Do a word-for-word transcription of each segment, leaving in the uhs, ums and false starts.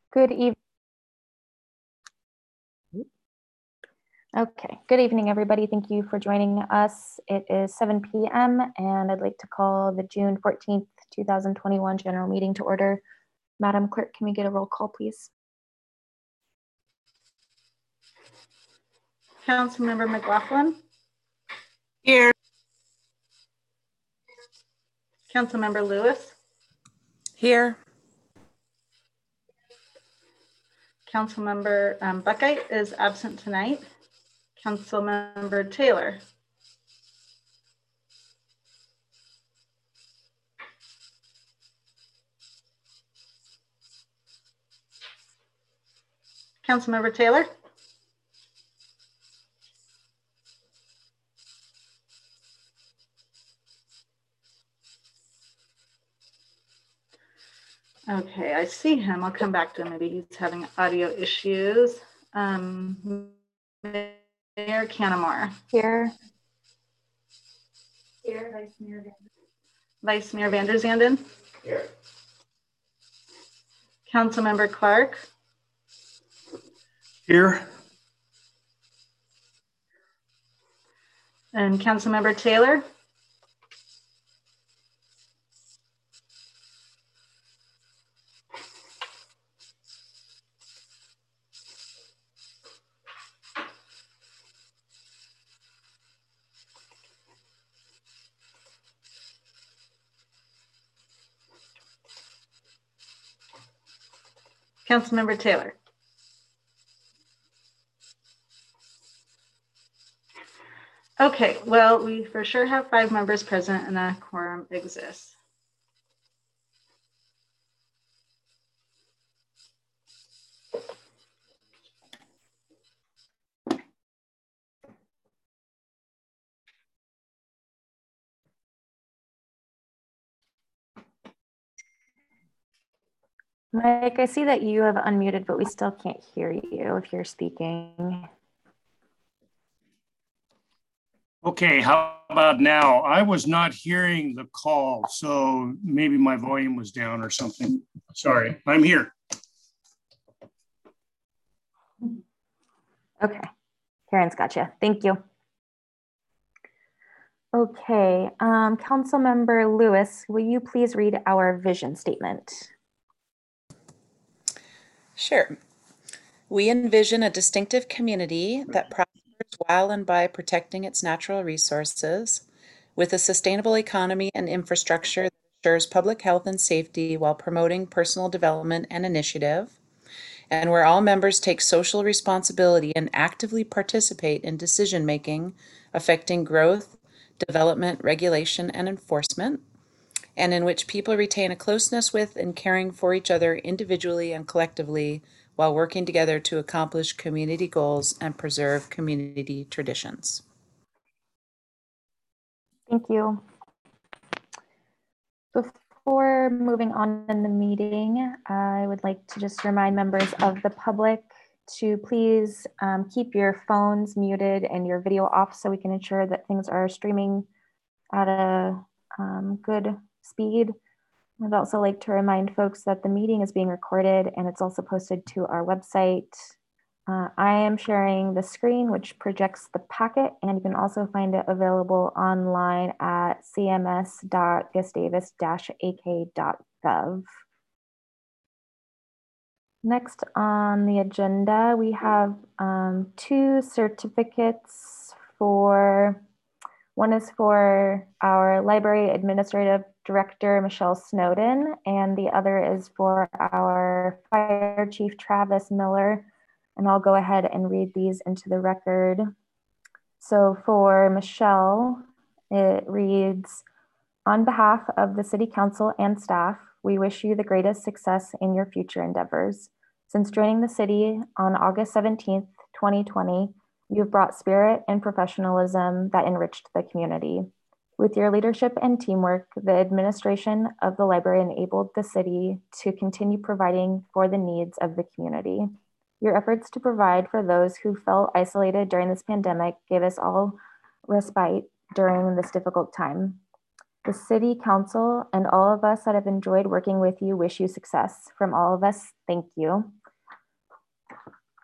Good evening. Okay, good evening, everybody. Thank you for joining us. It is seven p m and I'd like to call the June fourteenth, two thousand twenty-one general meeting to order. Madam Clerk, can we get a roll call, please? Councilmember McLaughlin. Here. Councilmember Lewis. Here. Councilmember um, Buckheit is absent tonight. Councilmember Taylor. Councilmember Taylor. Okay, I see him. I'll come back to him. Maybe he's having audio issues. Um, Mayor Canamore. Here. Here, Vice Mayor Van Vice Mayor Van der Zanden. Here. Councilmember Clark. Here. And Councilmember Taylor. Councilmember Taylor. Okay, well, we for sure have five members present and a quorum exists. Mike, I see that you have unmuted, but we still can't hear you if you're speaking. Okay, how about now? I was not hearing the call, so maybe my volume was down or something. Sorry, I'm here. Okay, Karen's gotcha. Thank you. Okay, um, Councilmember Lewis, will you please read our vision statement? Sure. We envision a distinctive community that prospers while and by protecting its natural resources, with a sustainable economy and infrastructure that ensures public health and safety while promoting personal development and initiative, and where all members take social responsibility and actively participate in decision-making affecting growth, development, regulation, and enforcement, and in which people retain a closeness with and caring for each other individually and collectively while working together to accomplish community goals and preserve community traditions. Thank you. Before moving on in the meeting, I would like to just remind members of the public to please um, keep your phones muted and your video off so we can ensure that things are streaming at a um, good speed. I'd also like to remind folks that the meeting is being recorded and it's also posted to our website. Uh, I am sharing the screen, which projects the packet, and you can also find it available online at c m s dot gustavus dash a k dot gov. Next on the agenda, we have um, two certificates for, one is for our Library Administrative Director, Michelle Snowden, and the other is for our Fire Chief, Travis Miller. And I'll go ahead and read these into the record. So for Michelle, it reads, on behalf of the City Council and staff, we wish you the greatest success in your future endeavors. Since joining the city on August seventeenth, twenty twenty, you've brought spirit and professionalism that enriched the community. With your leadership and teamwork, the administration of the library enabled the city to continue providing for the needs of the community. Your efforts to provide for those who felt isolated during this pandemic gave us all respite during this difficult time. The City Council and all of us that have enjoyed working with you wish you success. From all of us, thank you.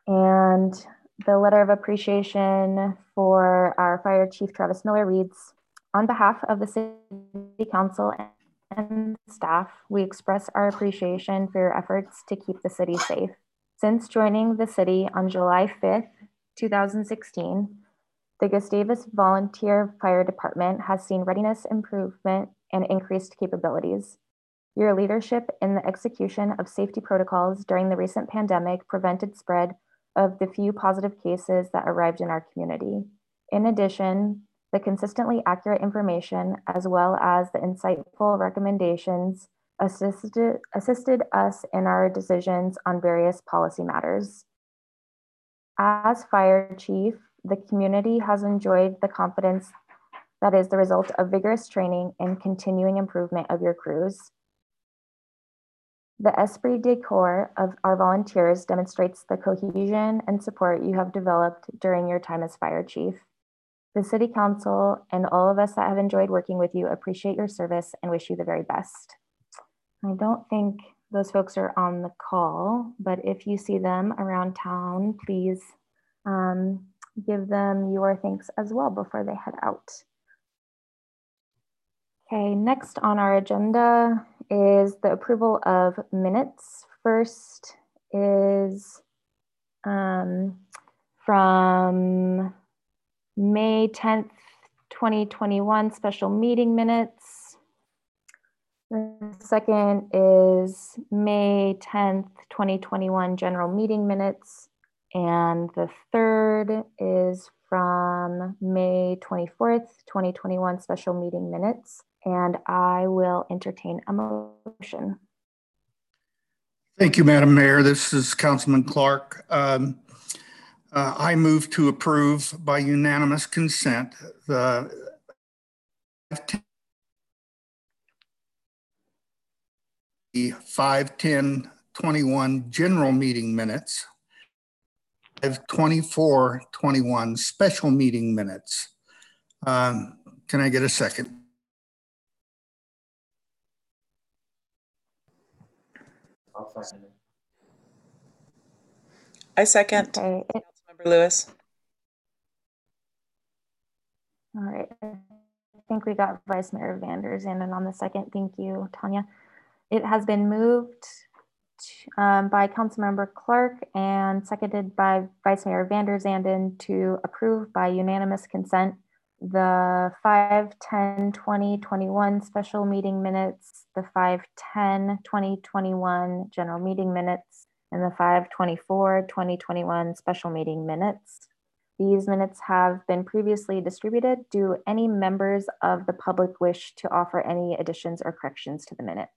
And the letter of appreciation for our Fire Chief Travis Miller reads, on behalf of the City Council and staff, we express our appreciation for your efforts to keep the city safe. Since joining the city on July fifth, two thousand sixteen, the Gustavus Volunteer Fire Department has seen readiness improvement and increased capabilities. Your leadership in the execution of safety protocols during the recent pandemic prevented spread of the few positive cases that arrived in our community. In addition, the consistently accurate information, as well as the insightful recommendations, assisted, assisted us in our decisions on various policy matters. As fire chief, the community has enjoyed the confidence that is the result of vigorous training and continuing improvement of your crews. The esprit de corps of our volunteers demonstrates the cohesion and support you have developed during your time as fire chief. The City Council and all of us that have enjoyed working with you appreciate your service and wish you the very best. I don't think those folks are on the call, but if you see them around town, please um, give them your thanks as well before they head out. Okay, next on our agenda is the approval of minutes. First is um, from May tenth, twenty twenty-one special meeting minutes. The second is May tenth, twenty twenty-one general meeting minutes. And the third is from May twenty-fourth, twenty twenty-one special meeting minutes. And I will entertain a motion. Thank you, Madam Mayor. This is Councilman Clark. Um, uh, I move to approve by unanimous consent the five ten twenty-one general meeting minutes, five twenty-four twenty-one special meeting minutes. Um, can I get a second? I'll second it. I second. Okay. Councilmember Lewis. All right. I think we got Vice Mayor Vander Zanden on the second. Thank you, Tanya. It has been moved um, by Councilmember Clark and seconded by Vice Mayor Vander Zanden to approve by unanimous consent the five ten twenty twenty-one special meeting minutes, the five ten twenty twenty-one general meeting minutes, and the five twenty-four twenty twenty-one special meeting minutes. These minutes have been previously distributed. Do any members of the public wish to offer any additions or corrections to the minutes?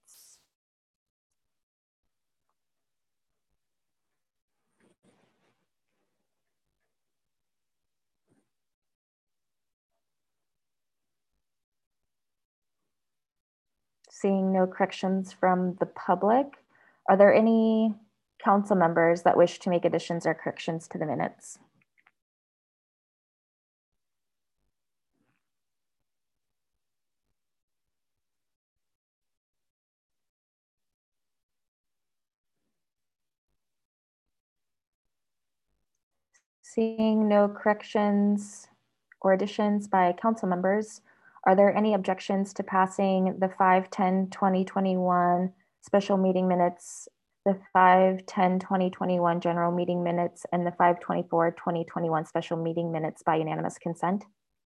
Seeing no corrections from the public, are there any council members that wish to make additions or corrections to the minutes? Seeing no corrections or additions by council members, are there any objections to passing the five ten twenty twenty-one special meeting minutes, the five ten twenty twenty-one general meeting minutes, and the five twenty-four twenty twenty-one special meeting minutes by unanimous consent?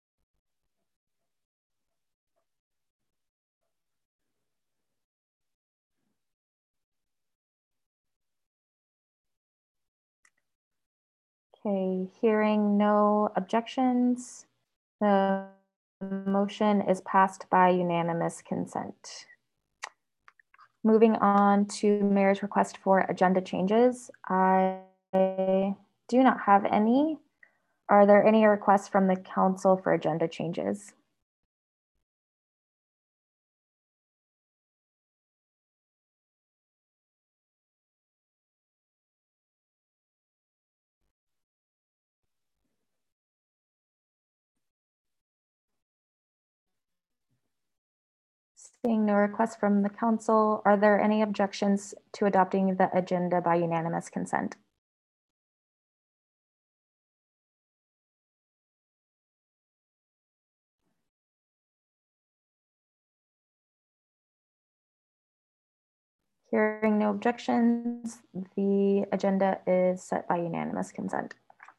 Okay, hearing no objections, the motion is passed by unanimous consent. Moving on to Mayor's request for agenda changes. I do not have any. Are there any requests from the council for agenda changes? Seeing no requests from the council, are there any objections to adopting the agenda by unanimous consent? Hearing no objections, the agenda is set by unanimous consent.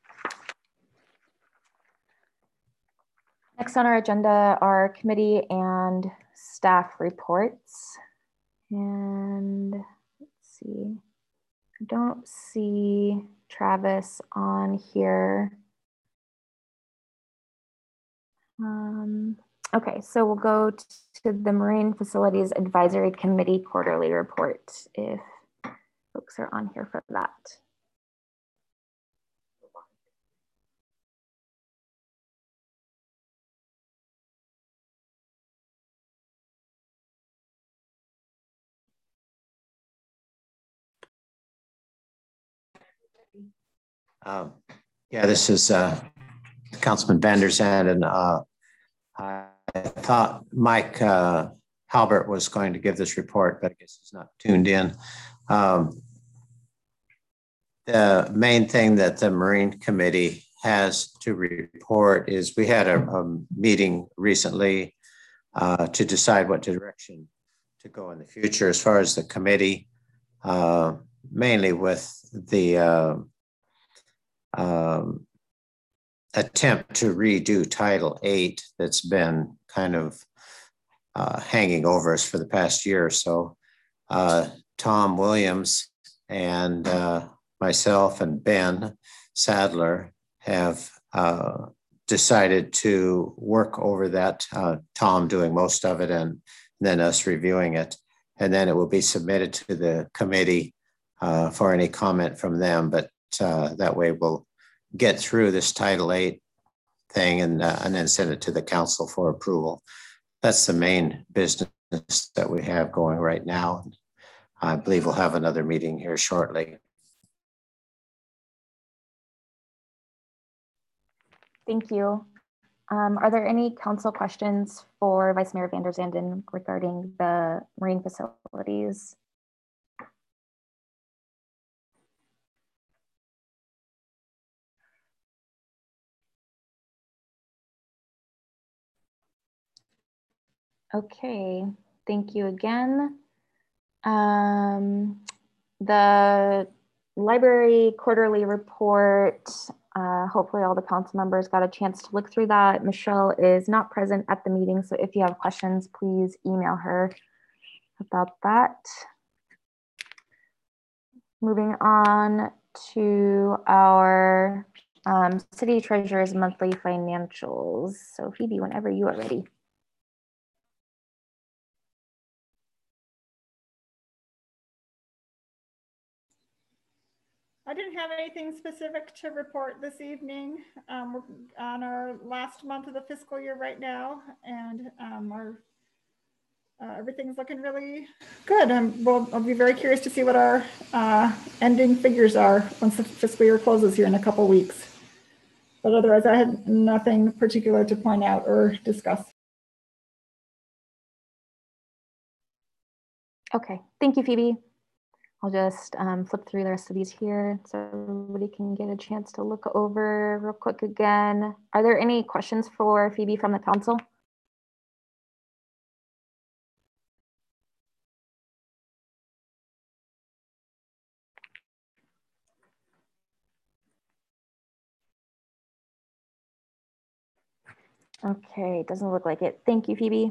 Next on our agenda are committee and staff reports. And let's see, I don't see Travis on here. Um, okay, so we'll go to the Marine Facilities Advisory Committee quarterly report if folks are on here for that. Um, yeah, this is uh, Councilman Vander Zand, and uh, I thought Mike uh, Halbert was going to give this report, but I guess he's not tuned in. Um, the main thing that the Marine Committee has to report is we had a, a meeting recently uh, to decide what direction to go in the future as far as the committee, uh, mainly with the uh, Um, attempt to redo Title eight that's been kind of uh, hanging over us for the past year or so. Uh, Tom Williams and uh, myself and Ben Sadler have uh, decided to work over that, uh, Tom doing most of it and then us reviewing it. And then it will be submitted to the committee uh, for any comment from them. But Uh, that way we'll get through this Title eight thing and, uh, and then send it to the council for approval. That's the main business that we have going right now. I believe we'll have another meeting here shortly. Thank you. Um, are there any council questions for Vice Mayor Vander Zanden regarding the marine facilities? Okay, thank you again. Um, the library quarterly report, uh, hopefully all the council members got a chance to look through that. Michelle is not present at the meeting, so if you have questions, please email her about that. Moving on to our um, city treasurer's monthly financials. So Phoebe, whenever you are ready. I didn't have anything specific to report this evening. Um, we're on our last month of the fiscal year right now, and um, our, uh, everything's looking really good. Um, we'll, I'll be very curious to see what our uh, ending figures are once the fiscal year closes here in a couple weeks. But otherwise, I had nothing particular to point out or discuss. Okay, thank you, Phoebe. I'll just um, flip through the rest of these here so everybody can get a chance to look over real quick again. Are there any questions for Phoebe from the council? Okay, doesn't look like it. Thank you, Phoebe.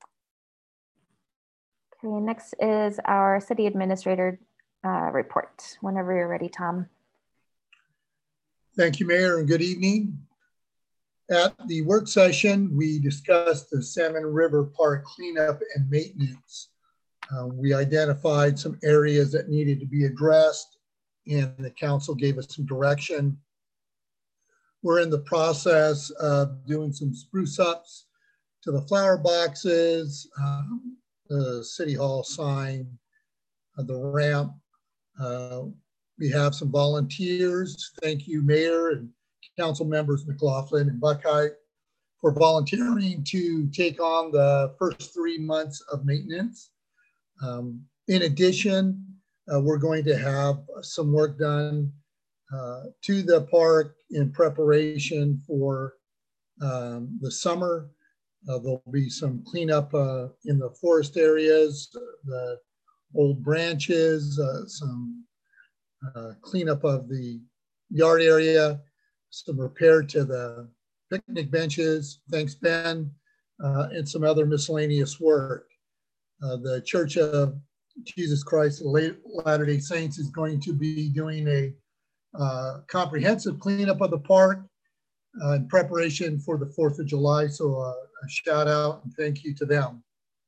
Okay, next is our city administrator uh, report. Whenever you're ready, Tom. Thank you, Mayor, and good evening. At the work session, we discussed the Salmon River Park cleanup and maintenance. Uh, we identified some areas that needed to be addressed, and the council gave us some direction. We're in the process of doing some spruce ups to the flower boxes, um, the city hall sign, uh, the ramp. Uh, we have some volunteers. Thank you, Mayor and Council members McLaughlin and Buckeye for volunteering to take on the first three months of maintenance. Um, in addition, uh, we're going to have some work done uh, to the park in preparation for um, the summer. Uh, there'll be some cleanup uh, in the forest areas, the old branches, uh, some uh, cleanup of the yard area, some repair to the picnic benches, thanks Ben, uh, and some other miscellaneous work. Uh, the Church of Jesus Christ of Latter-day Saints is going to be doing a uh, comprehensive cleanup of the park uh, in preparation for the fourth of July. So uh, a shout out and thank you to them.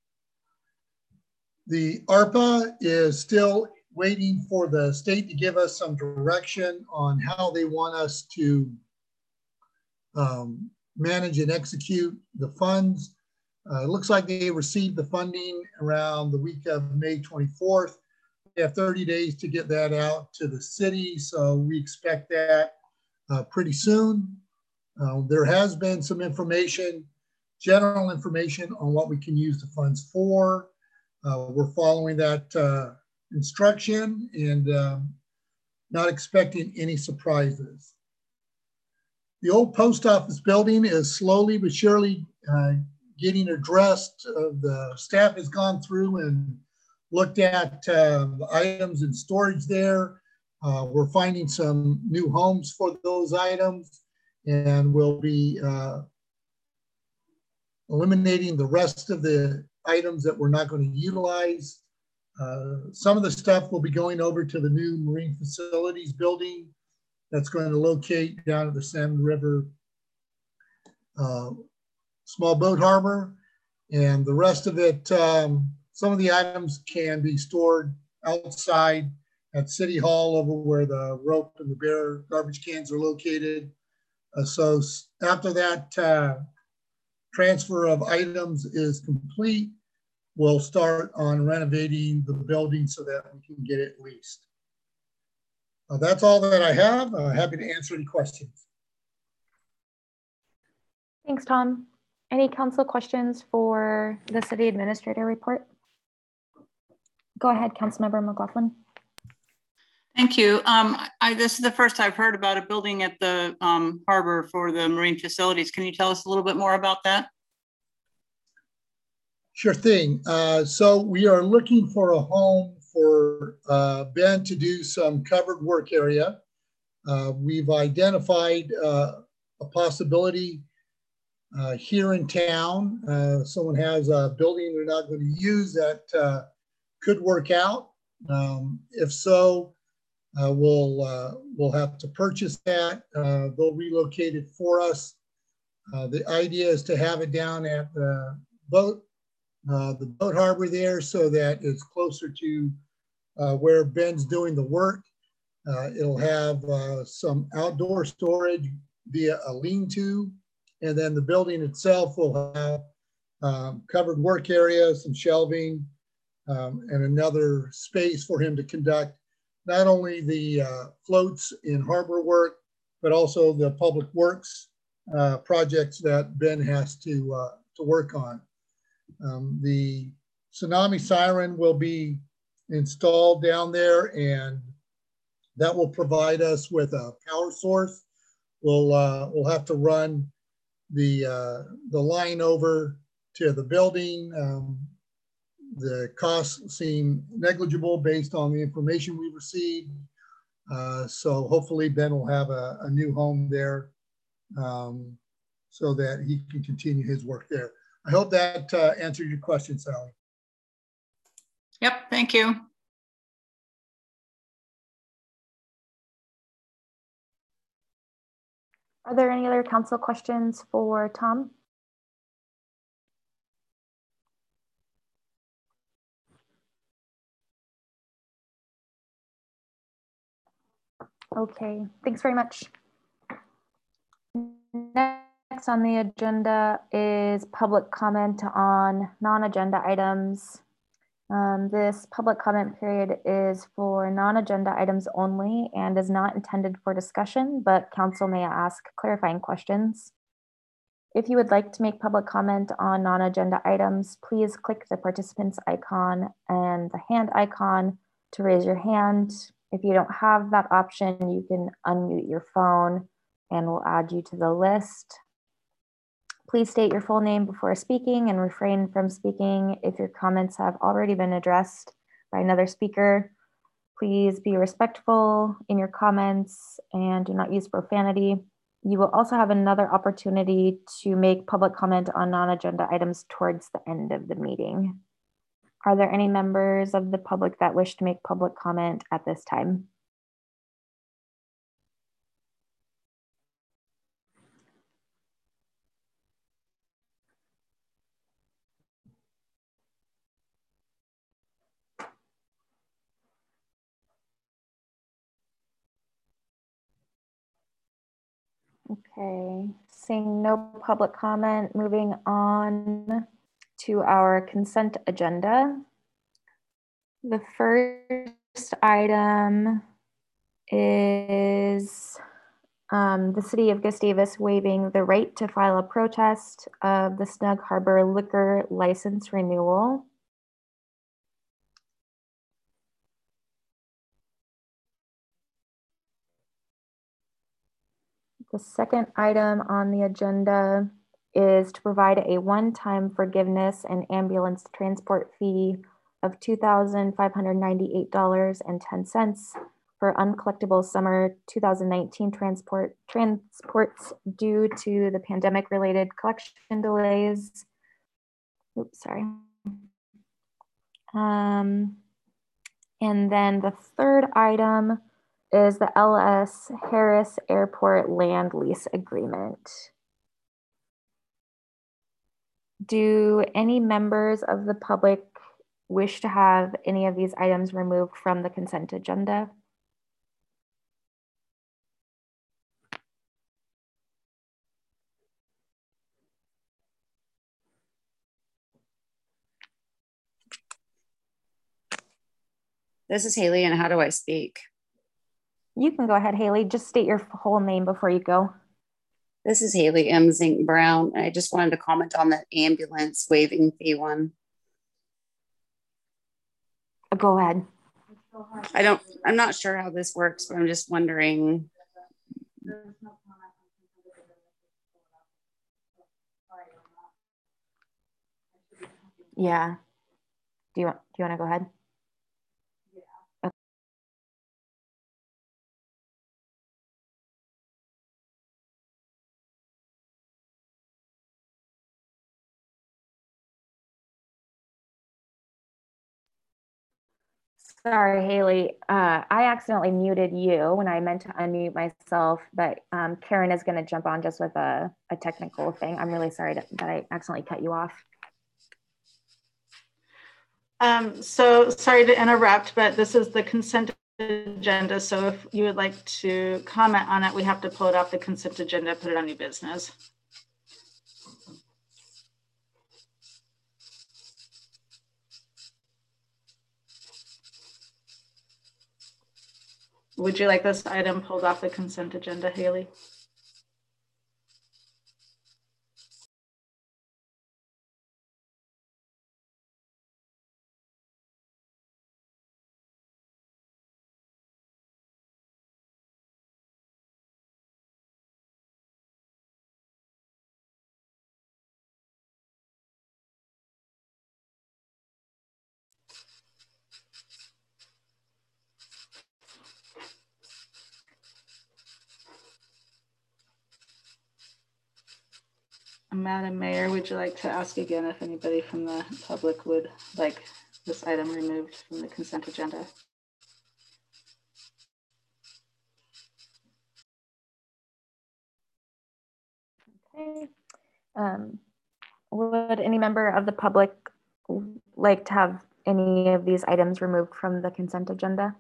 The ARPA is still waiting for the state to give us some direction on how they want us to um, manage and execute the funds. Uh, it looks like they received the funding around the week of May twenty-fourth. They have thirty days to get that out to the city, so we expect that uh, pretty soon. Uh, there has been some information, general information on what we can use the funds for. Uh, we're following that uh, instruction and um, not expecting any surprises. The old post office building is slowly but surely uh, getting addressed. Uh, the staff has gone through and looked at uh, the items in storage there. Uh, we're finding some new homes for those items, and we'll be uh, eliminating the rest of the items that we're not going to utilize. Uh, some of the stuff will be going over to the new marine facilities building that's going to locate down at the Salmon River uh, small boat harbor, and the rest of it, um, some of the items can be stored outside at City Hall over where the rope and the bare garbage cans are located. Uh, so after that uh, transfer of items is complete, we'll start on renovating the building so that we can get it leased. Uh, that's all that I have. Uh, happy to answer any questions. Thanks, Tom. Any council questions for the city administrator report? Go ahead, Councilmember McLaughlin. Thank you. Um, I, this is the first I've heard about a building at the um, harbor for the marine facilities. Can you tell us a little bit more about that? Sure thing. Uh, so we are looking for a home for uh, Ben to do some covered work area. Uh, we've identified uh, a possibility uh, here in town. Uh, someone has a building they're not going to use that uh, could work out. Um, if so, uh, we'll uh, we'll have to purchase that. Uh, they'll relocate it for us. Uh, the idea is to have it down at the boat Uh, the boat harbor there, so that it's closer to uh, where Ben's doing the work. Uh, it'll have uh, some outdoor storage via a lean-to, and then the building itself will have um, covered work area, some shelving, um, and another space for him to conduct not only the uh, floats in harbor work, but also the public works uh, projects that Ben has to, uh, to work on. Um, the tsunami siren will be installed down there, and that will provide us with a power source. We'll, uh, we'll have to run the, uh, the line over to the building. Um, the costs seem negligible based on the information we received. Uh, so hopefully Ben will have a, a new home there um, so that he can continue his work there. I hope that uh, answered your question, Sally. Yep, thank you. Are there any other council questions for Tom? Okay, thanks very much. Next on the agenda is public comment on non-agenda items. Um, this public comment period is for non-agenda items only and is not intended for discussion, but council may ask clarifying questions. If you would like to make public comment on non-agenda items, please click the participants icon and the hand icon to raise your hand. If you don't have that option, you can unmute your phone and we'll add you to the list. Please state your full name before speaking and refrain from speaking if your comments have already been addressed by another speaker. Please be respectful in your comments and do not use profanity. You will also have another opportunity to make public comment on non-agenda items towards the end of the meeting. Are there any members of the public that wish to make public comment at this time? Okay, seeing no public comment, moving on to our consent agenda. The first item is um, the City of Gustavus waiving the right to file a protest of the Snug Harbor liquor license renewal. The second item on the agenda is to provide a one-time forgiveness and ambulance transport fee of two thousand five hundred ninety-eight dollars and ten cents for uncollectible summer two thousand nineteen transport transports due to the pandemic-related collection delays. Oops, sorry. Um, and then the third item is the L S Harris Airport land lease agreement. Do any members of the public wish to have any of these items removed from the consent agenda? This is Haley, and how do I speak? You can go ahead, Haley. Just state your whole name before you go. This is Haley M. Zink Brown. And I just wanted to comment on the ambulance waiving fee one. Go ahead. I don't, I'm not sure how this works, but I'm just wondering. Yeah. Do you want, do you want to go ahead? Sorry, Haley. Uh, I accidentally muted you when I meant to unmute myself, but um, Karen is going to jump on just with a, a technical thing. I'm really sorry to, that I accidentally cut you off. Um, so sorry to interrupt, but this is the consent agenda. So if you would like to comment on it, we have to pull it off the consent agenda, put it on new business. Would you like this item pulled off the consent agenda, Haley? Madam Mayor, would you like to ask again if anybody from the public would like this item removed from the consent agenda? Okay. Um, would any member of the public like to have any of these items removed from the consent agenda?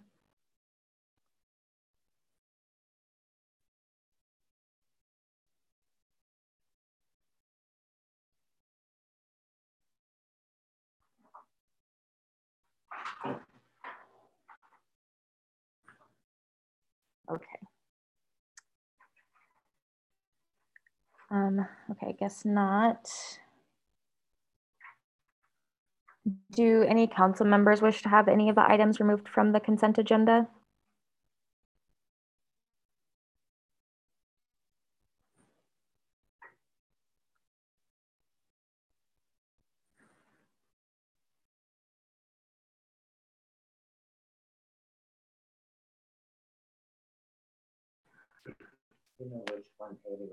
Okay. Um, okay, I guess not. Do any council members wish to have any of the items removed from the consent agenda? you know which one, Haley?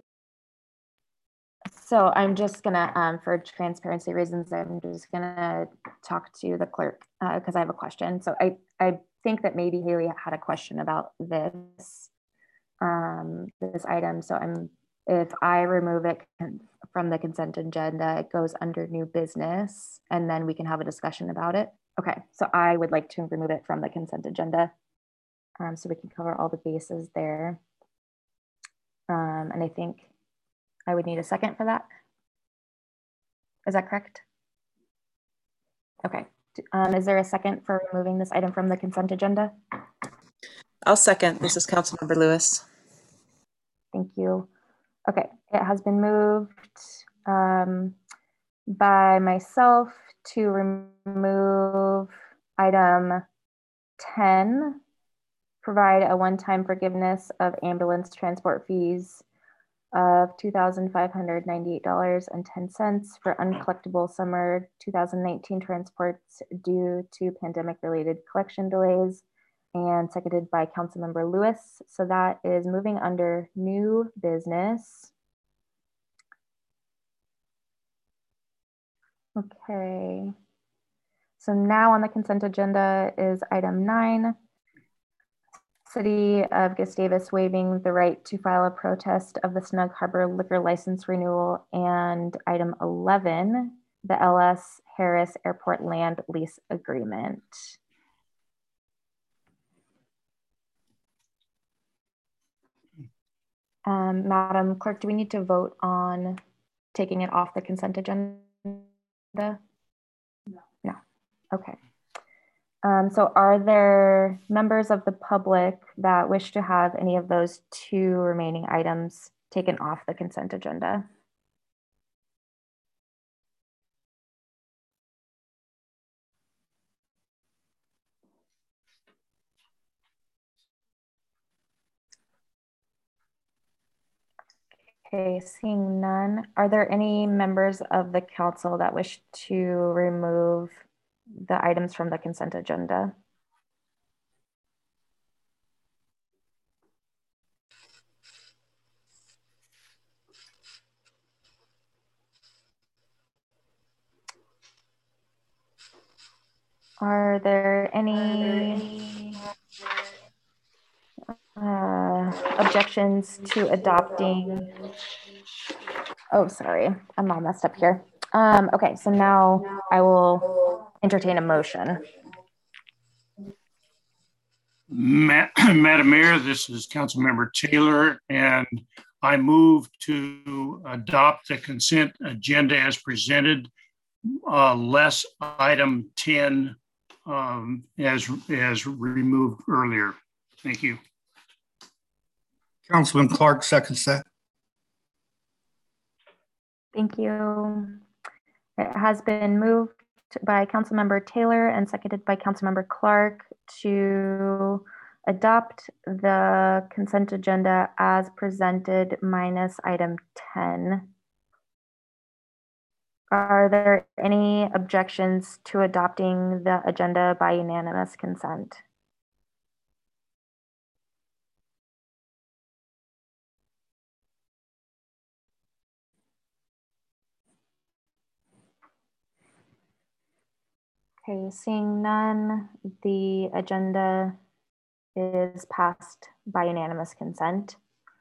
So I'm just gonna, um, for transparency reasons, I'm just gonna talk to the clerk because uh, I have a question. So I, I think that maybe Haley had a question about this, um, this item. So I'm, if I remove it from the consent agenda, it goes under new business, and then we can have a discussion about it. Okay, so I would like to remove it from the consent agenda, um, so we can cover all the bases there. Um, and I think I would need a second for that. Is that correct? Okay. Um, is there a second for removing this item from the consent agenda? I'll second. This is Councilmember Lewis. Thank you. Okay, it has been moved um, by myself to remove item ten, provide a one-time forgiveness of ambulance transport fees of two thousand five hundred ninety-eight dollars and ten cents for uncollectible summer two thousand nineteen transports due to pandemic-related collection delays, and seconded by Councilmember Lewis. So that is moving under new business. Okay. So now on the consent agenda is item nine. City of Gustavus waiving the right to file a protest of the Snug Harbor liquor license renewal, and item eleven, the L S Harris Airport land lease agreement. Um, Madam Clerk, do we need to vote on taking it off the consent agenda? No. No. Okay. Um, so are there members of the public that wish to have any of those two remaining items taken off the consent agenda? Okay, seeing none. Are there any members of the council that wish to remove the items from the consent agenda? Are there any uh, objections to adopting? Oh, sorry, I'm all messed up here. Um, okay, so now I will entertain a motion. Ma- Madam Mayor, this is Councilmember Taylor, and I move to adopt the consent agenda as presented, uh, less item ten um, as, as removed earlier. Thank you. Councilman Clark seconds that. Thank you. It has been moved by Councilmember Taylor and seconded by Councilmember Clark to adopt the consent agenda as presented minus item ten. Are there any objections to adopting the agenda by unanimous consent? Okay, seeing none, the agenda is passed by unanimous consent.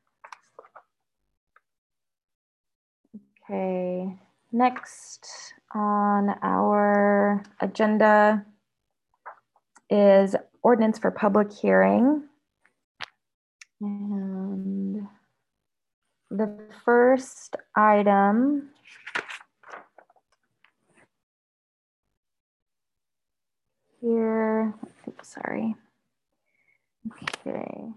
Okay, next on our agenda is ordinance for public hearing. And the first item here, oops, sorry. Okay.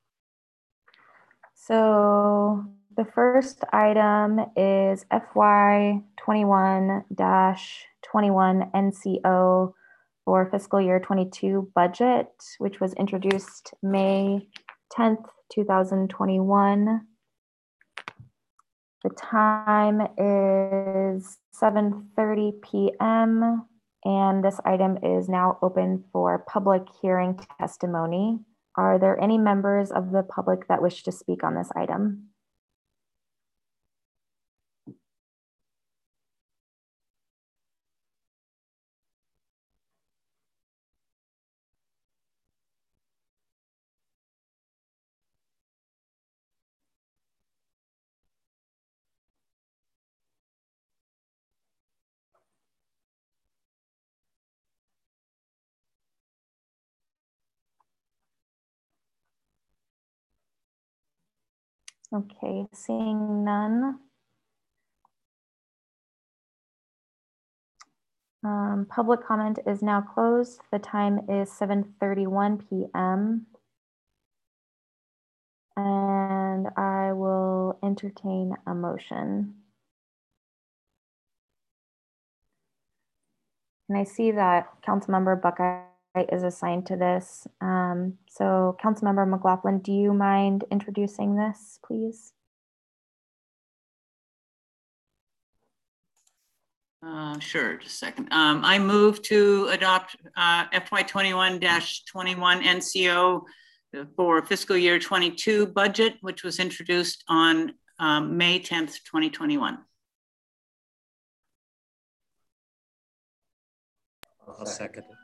So the first item is F Y twenty-one dash twenty-one N C O for fiscal year twenty-two budget, which was introduced May tenth, two thousand twenty-one. The time is seven thirty p m and this item is now open for public hearing testimony. Are there any members of the public that wish to speak on this item? Okay, seeing none. Um, public comment is now closed. The time is seven thirty-one p m And I will entertain a motion. And I see that Councilmember Buckeye is assigned to this. Um, so Councilmember McLaughlin, do you mind introducing this, please? Uh, sure, just a second. Um, I move to adopt uh, F Y twenty-one dash twenty-one N C O for fiscal year twenty-two budget, which was introduced on um, May tenth, twenty twenty-one. I'll second it.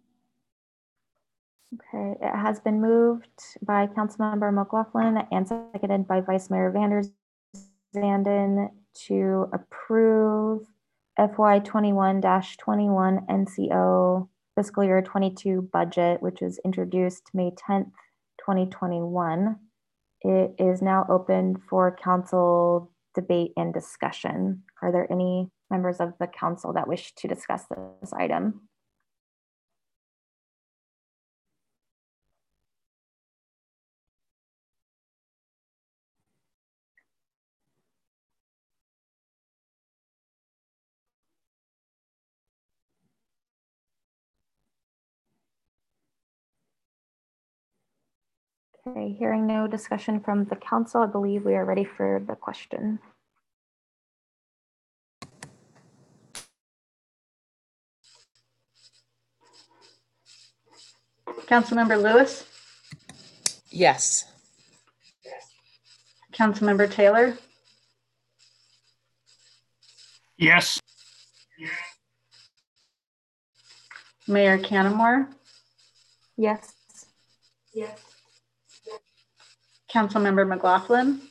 Okay, it has been moved by Councilmember McLaughlin and seconded by Vice Mayor Vander Zanden to approve F Y twenty-one dash twenty-one N C O fiscal year twenty-two budget, which was introduced May tenth, twenty twenty-one. It is now open for council debate and discussion. Are there any members of the council that wish to discuss this item? Okay, hearing no discussion from the council, I believe we are ready for the question. Councilmember Lewis? Yes. Councilmember Taylor? Yes. Mayor Canamore? Yes. Yes. Councilmember McLaughlin?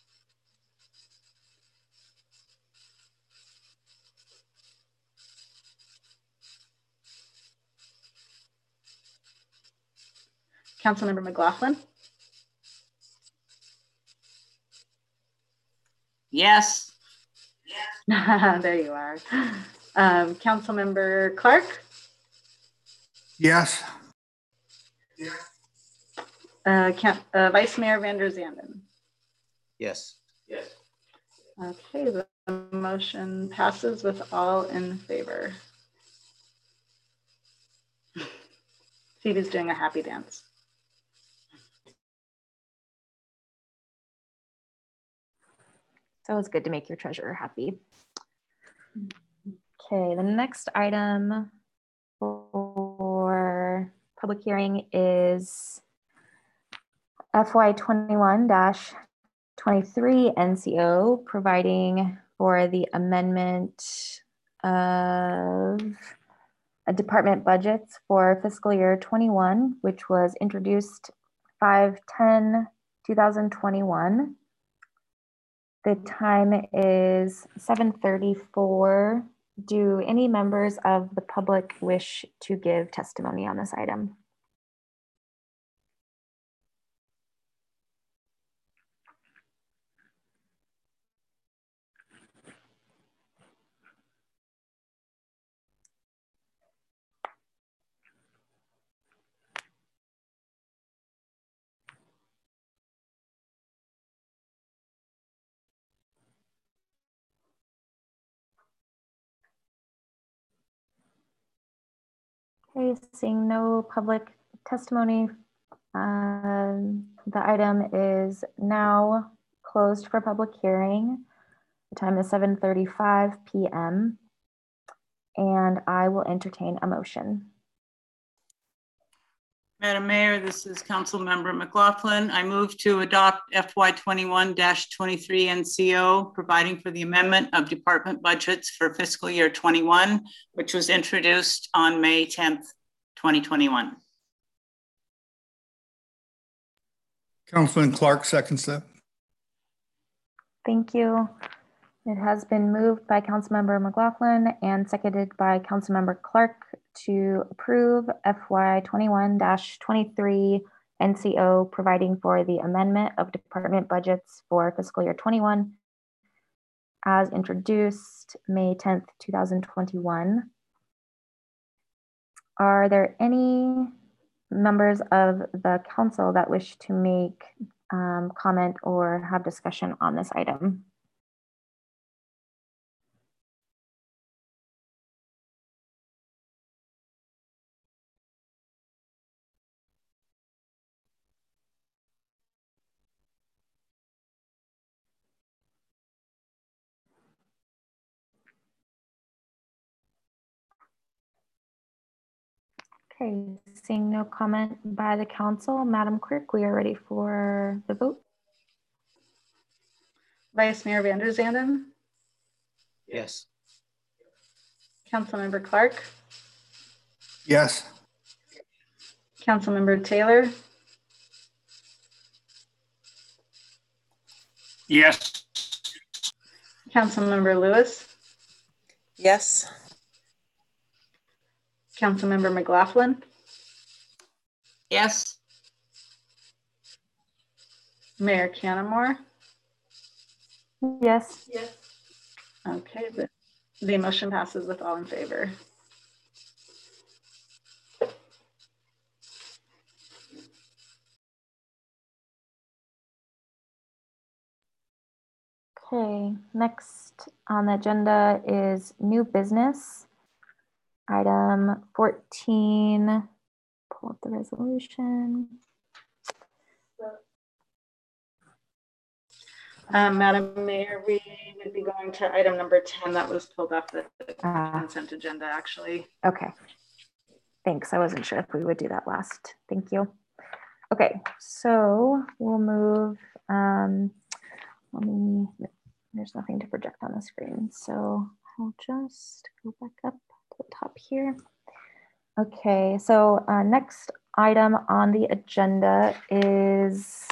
Councilmember McLaughlin? Yes. There you are. Um, Councilmember Clark? Yes. Uh, Count, uh, Vice Mayor Vander Zanden? Yes. Yes. Okay, the motion passes with all in favor. Phoebe's doing a happy dance. So it's good to make your treasurer happy. Okay, the next item for public hearing is F Y twenty-one dash twenty-three N C O, providing for the amendment of a department budgets for fiscal year twenty-one, which was introduced five ten two thousand twenty-one. The time is seven thirty-four. Do any members of the public wish to give testimony on this item? Okay, seeing no public testimony, um, the item is now closed for public hearing. The time is seven thirty-five p m and I will entertain a motion. Madam Mayor, this is Councilmember McLaughlin. I move to adopt F Y twenty-one dash twenty-three N C O, providing for the amendment of department budgets for fiscal year twenty-one, which was introduced on May tenth, twenty twenty-one. Councilman Clark seconds that. Thank you. It has been moved by Councilmember McLaughlin and seconded by Councilmember Clark to approve F Y twenty-one dash twenty-three N C O, providing for the amendment of department budgets for fiscal year twenty-one as introduced May tenth, two thousand twenty-one. Are there any members of the council that wish to make um, comment or have discussion on this item? Okay, seeing no comment by the council, Madam Clerk, we are ready for the vote. Vice Mayor Van der Zanden? Yes. Councilmember Clark? Yes. Councilmember Taylor? Yes. Councilmember Lewis? Yes. Councilmember McLaughlin? Yes. Mayor Canamore? Yes. Yes. Okay, the, the motion passes with all in favor. Okay, next on the agenda is new business. Item fourteen, pull up the resolution. Um, Madam Mayor, we would be going to item number ten that was pulled off the Uh, consent agenda, actually. Okay, thanks. I wasn't sure if we would do that last. Thank you. Okay, so we'll move, um, let me, there's nothing to project on the screen, so I'll just go back up to the top here. Okay, so uh, next item on the agenda is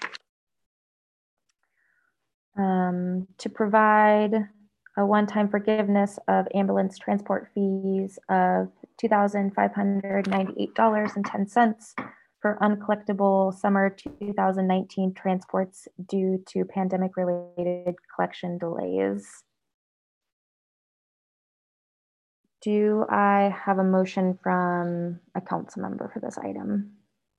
um, to provide a one-time forgiveness of ambulance transport fees of two thousand five hundred ninety-eight dollars and ten cents for uncollectible summer two thousand nineteen transports due to pandemic-related collection delays. Do I have a motion from a council member for this item?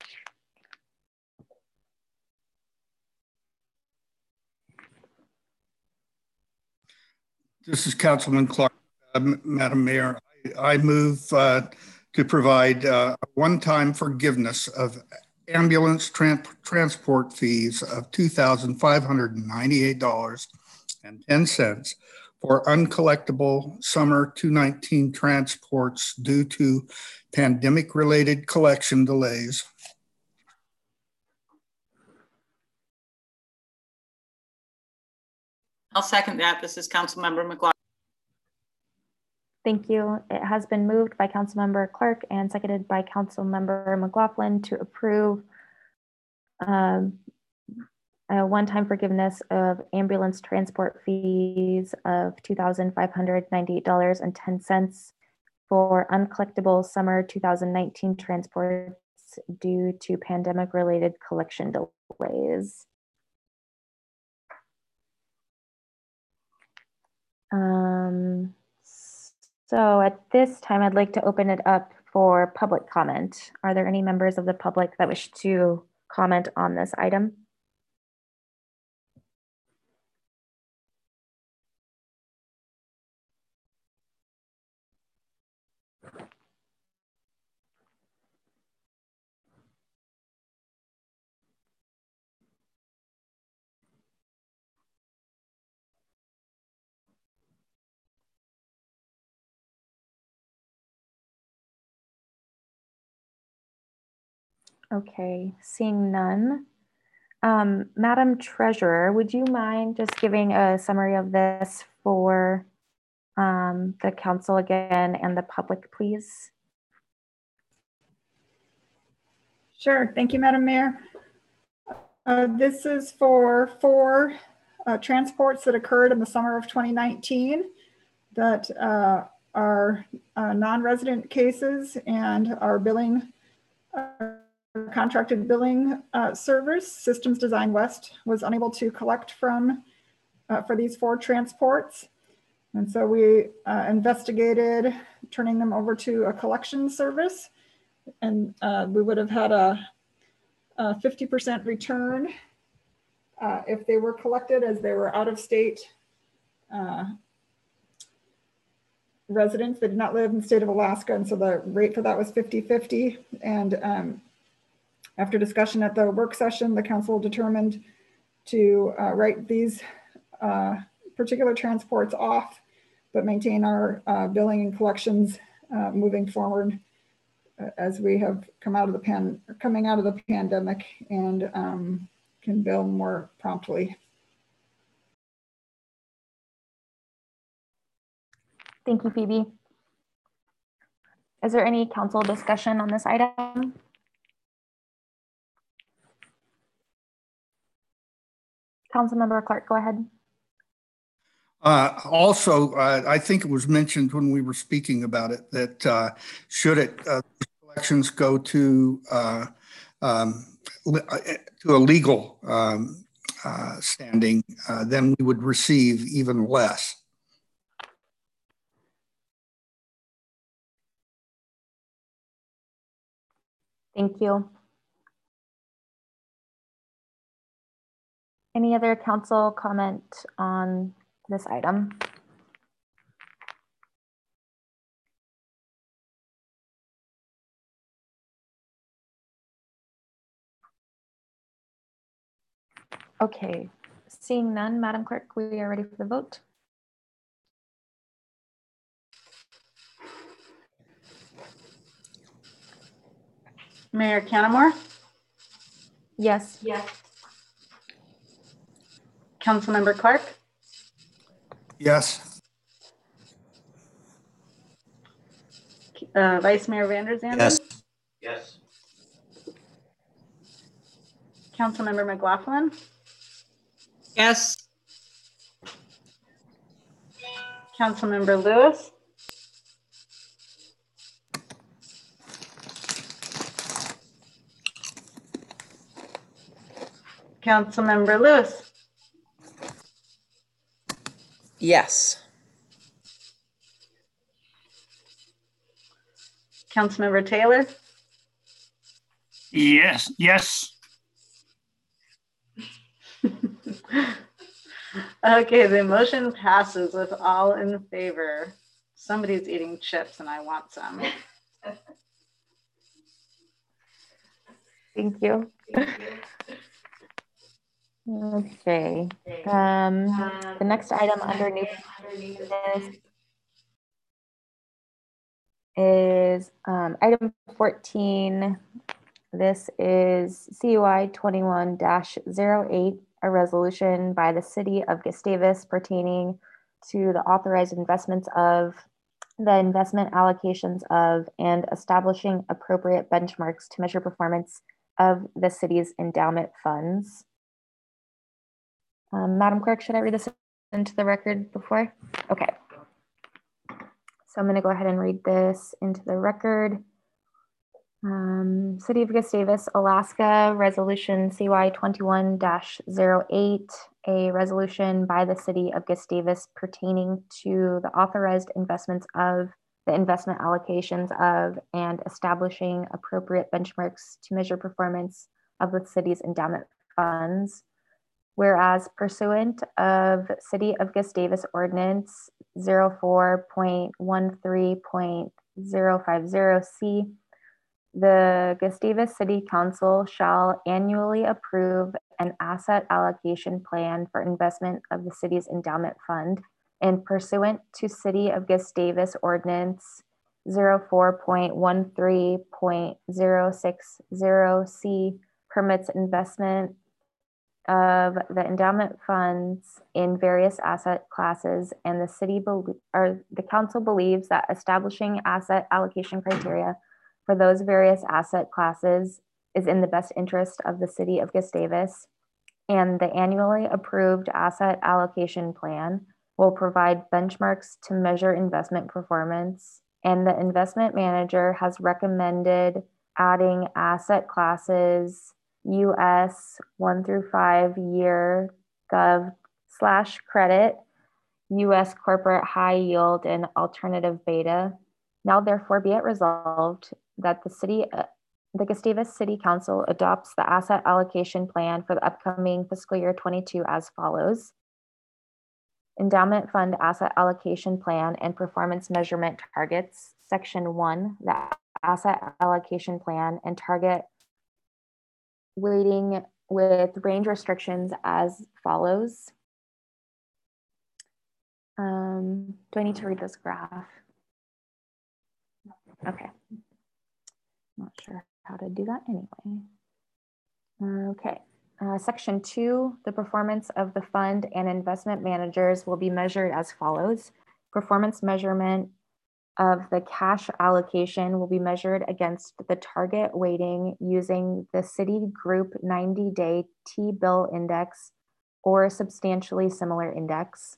This is Councilman Clark. Uh, Madam Mayor, I, I move uh, to provide uh, a one-time forgiveness of ambulance tran transport fees of two thousand five hundred ninety-eight dollars and ten cents for uncollectible summer two nineteen transports due to pandemic-related collection delays. I'll second that. This is Councilmember McLaughlin. Thank you. It has been moved by Councilmember Clark and seconded by Councilmember McLaughlin to approve um, a one-time forgiveness of ambulance transport fees of two thousand five hundred ninety-eight dollars and ten cents for uncollectible summer two thousand nineteen transports due to pandemic-related collection delays. Um, so at this time, I'd like to open it up for public comment. Are there any members of the public that wish to comment on this item? Okay, seeing none. Um, Madam Treasurer, would you mind just giving a summary of this for um, the council again and the public, please? Sure. Thank you, Madam Mayor. Uh, this is for four uh, transports that occurred in the summer of twenty nineteen that uh, are uh, non-resident cases, and our billing, uh, contracted billing uh, service, Systems Design West, was unable to collect from uh, for these four transports. And so we uh, investigated turning them over to a collection service, and uh, we would have had a a fifty percent return uh, if they were collected, as they were out of state uh, residents that did not live in the state of Alaska. And so the rate for that was fifty fifty. And um, after discussion at the work session, the council determined to uh, write these uh, particular transports off, but maintain our uh, billing and collections uh, moving forward as we have come out of the pan, coming out of the pandemic, and um, can bill more promptly. Thank you, Phoebe. Is there any council discussion on this item? Councilmember Clark, go ahead. Uh, also, uh, I think it was mentioned when we were speaking about it that uh, should it uh, collections go to uh, um, to a legal um, uh, standing, uh, then we would receive even less. Thank you. Any other council comment on this item? Okay, seeing none, Madam Clerk, we are ready for the vote. Mayor Canamore? Yes. Yes. Councilmember Clark? Yes. Uh, Vice Mayor Vander Zanden? Yes. Yes. Councilmember McLaughlin? Yes. Councilmember Lewis? Councilmember Lewis? Yes. Councilmember Taylor? Yes, yes. Okay, the motion passes with all in favor. Somebody's eating chips and I want some. Thank you. Okay. Um, the next item under new business is um, item fourteen. This is C U I twenty-one dash zero eight, a resolution by the City of Gustavus pertaining to the authorized investments of, the investment allocations of, and establishing appropriate benchmarks to measure performance of the city's endowment funds. Um, Madam Clerk, should I read this into the record before? Okay. So I'm going to go ahead and read this into the record. Um, City of Gustavus, Alaska, Resolution C Y twenty-one dash zero eight, a resolution by the City of Gustavus pertaining to the authorized investments of, the investment allocations of, and establishing appropriate benchmarks to measure performance of the city's endowment funds. Whereas pursuant of City of Gustavus Ordinance zero four point one three point zero five zero C, the Gustavus City Council shall annually approve an asset allocation plan for investment of the city's endowment fund, and pursuant to City of Gustavus Ordinance zero four point one three point zero six zero C permits investment of the endowment funds in various asset classes, and the city or the council believes that establishing asset allocation criteria for those various asset classes is in the best interest of the city of Gustavus, and the annually approved asset allocation plan will provide benchmarks to measure investment performance, and the investment manager has recommended adding asset classes U S one through five year gov slash credit, U S corporate high yield, and alternative beta. Now therefore be it resolved that the city, uh, the Gustavus City Council adopts the asset allocation plan for the upcoming fiscal year twenty-two as follows. Endowment Fund Asset Allocation Plan and Performance Measurement Targets. Section one, the Asset Allocation Plan and Target Weighting with range restrictions as follows. Um, do I need to read this graph? Okay. Not sure how to do that anyway. Okay. Uh, section two, the performance of the fund and investment managers will be measured as follows. Performance measurement of the cash allocation will be measured against the target weighting using the Citigroup ninety day T-bill index or a substantially similar index.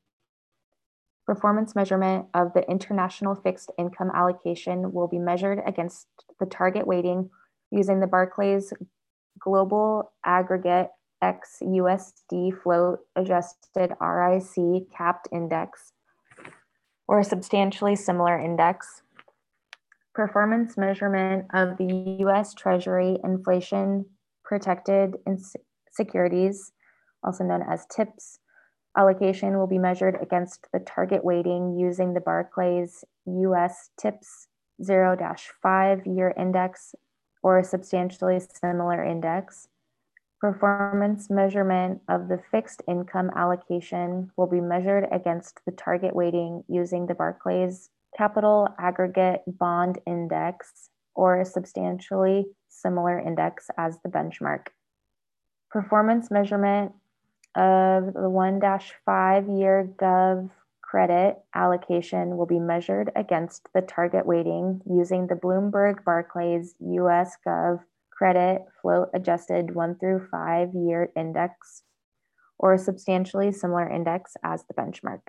Performance measurement of the international fixed income allocation will be measured against the target weighting using the Barclays Global Aggregate X U S D Float Adjusted R I C Capped Index or a substantially similar index. Performance measurement of the U S Treasury Inflation Protected Securities, also known as TIPS, allocation will be measured against the target weighting using the Barclays U S TIPS zero dash five year index or a substantially similar index. Performance measurement of the fixed income allocation will be measured against the target weighting using the Barclays Capital Aggregate Bond Index or a substantially similar index as the benchmark. Performance measurement of the one dash five year Gov credit allocation will be measured against the target weighting using the Bloomberg Barclays U S Gov Credit Float Adjusted one through five year index or a substantially similar index as the benchmark.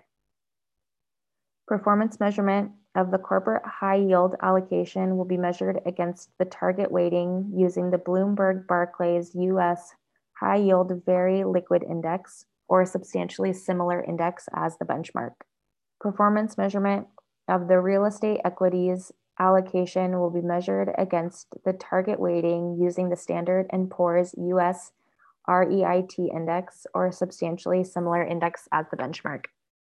Performance measurement of the corporate high yield allocation will be measured against the target weighting using the Bloomberg Barclays U S High Yield Very Liquid Index or a substantially similar index as the benchmark. Performance measurement of the real estate equities allocation will be measured against the target weighting using the Standard and Poor's U S R E I T index or a substantially similar index as the benchmark.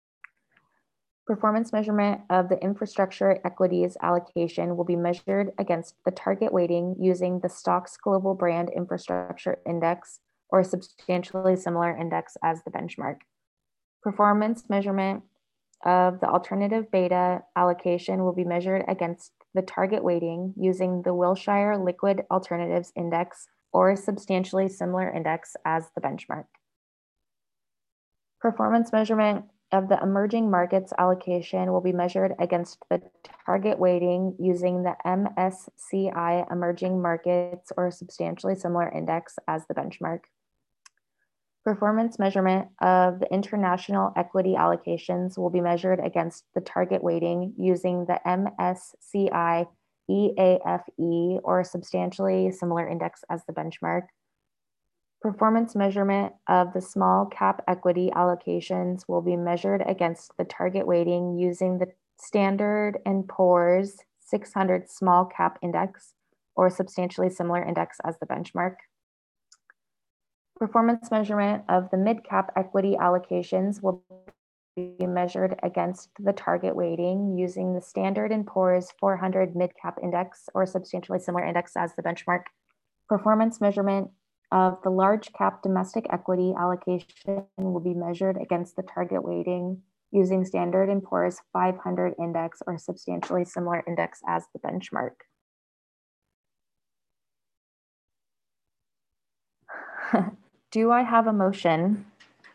Performance measurement of the infrastructure equities allocation will be measured against the target weighting using the Stocks Global Brand Infrastructure Index or a substantially similar index as the benchmark. Performance measurement of the alternative beta allocation will be measured against the target weighting using the Wilshire Liquid Alternatives Index or a substantially similar index as the benchmark. Performance measurement of the emerging markets allocation will be measured against the target weighting using the M S C I Emerging Markets or a substantially similar index as the benchmark. Performance measurement of the international equity allocations will be measured against the target weighting using the M S C I E A F E or a substantially similar index as the benchmark. Performance measurement of the small cap equity allocations will be measured against the target weighting using the Standard and Poor's six hundred small cap index or a substantially similar index as the benchmark. Performance measurement of the mid-cap equity allocations will be measured against the target weighting using the Standard and Poor's four hundred mid-cap index or a substantially similar index as the benchmark. Performance measurement of the large cap domestic equity allocation will be measured against the target weighting using Standard and Poor's five hundred index or substantially similar index as the benchmark. Do I have a motion?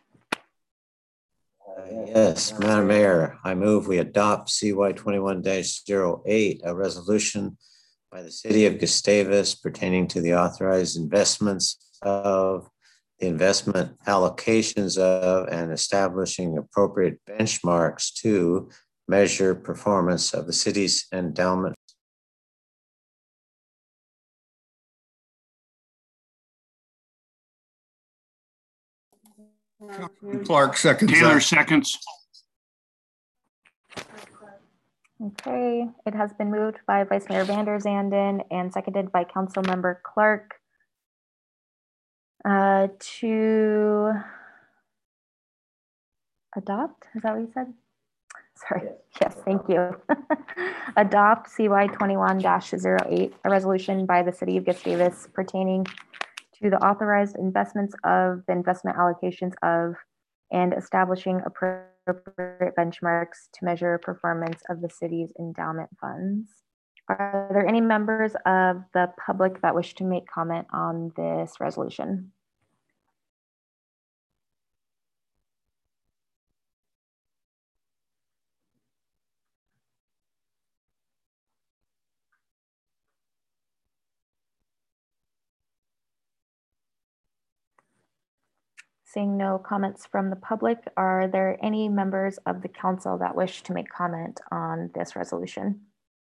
Uh, Yes, Madam Mayor, I move we adopt C Y twenty-one dash zero eight, a resolution by the city of Gustavus pertaining to the authorized investments of, the investment allocations of, and establishing appropriate benchmarks to measure performance of the city's endowment. Clark seconds Taylor that. seconds. Okay, it has been moved by Vice Mayor Vander Zanden and seconded by Council Member Clark uh, to adopt. Is that what you said? Sorry. Yes, thank you. Adopt C Y twenty-one dash zero eight, a resolution by the City of Gustavus pertaining to the authorized investments of the investment allocations of and establishing appropriate benchmarks to measure performance of the city's endowment funds. Are there any members of the public that wish to make comment on this resolution? Seeing no comments from the public, are there any members of the council that wish to make comment on this resolution?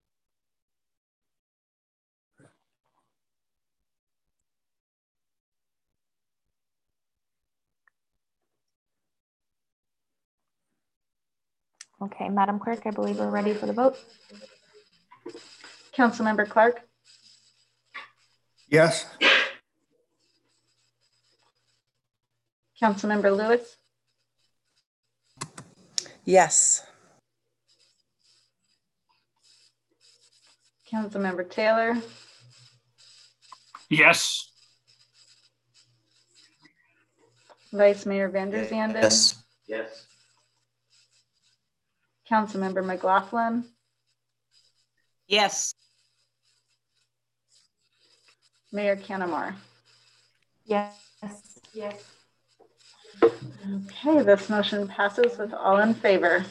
Okay, Madam Clerk, I believe we're ready for the vote. Councilmember Clark, Yes. Councilmember Lewis, Yes. Councilmember Taylor, Yes. Vice Mayor Vander Zanden, Yes. Yes. Councilmember McLaughlin, Yes. Mayor Canamore. Yes. Yes. Okay, this motion passes with all in favor.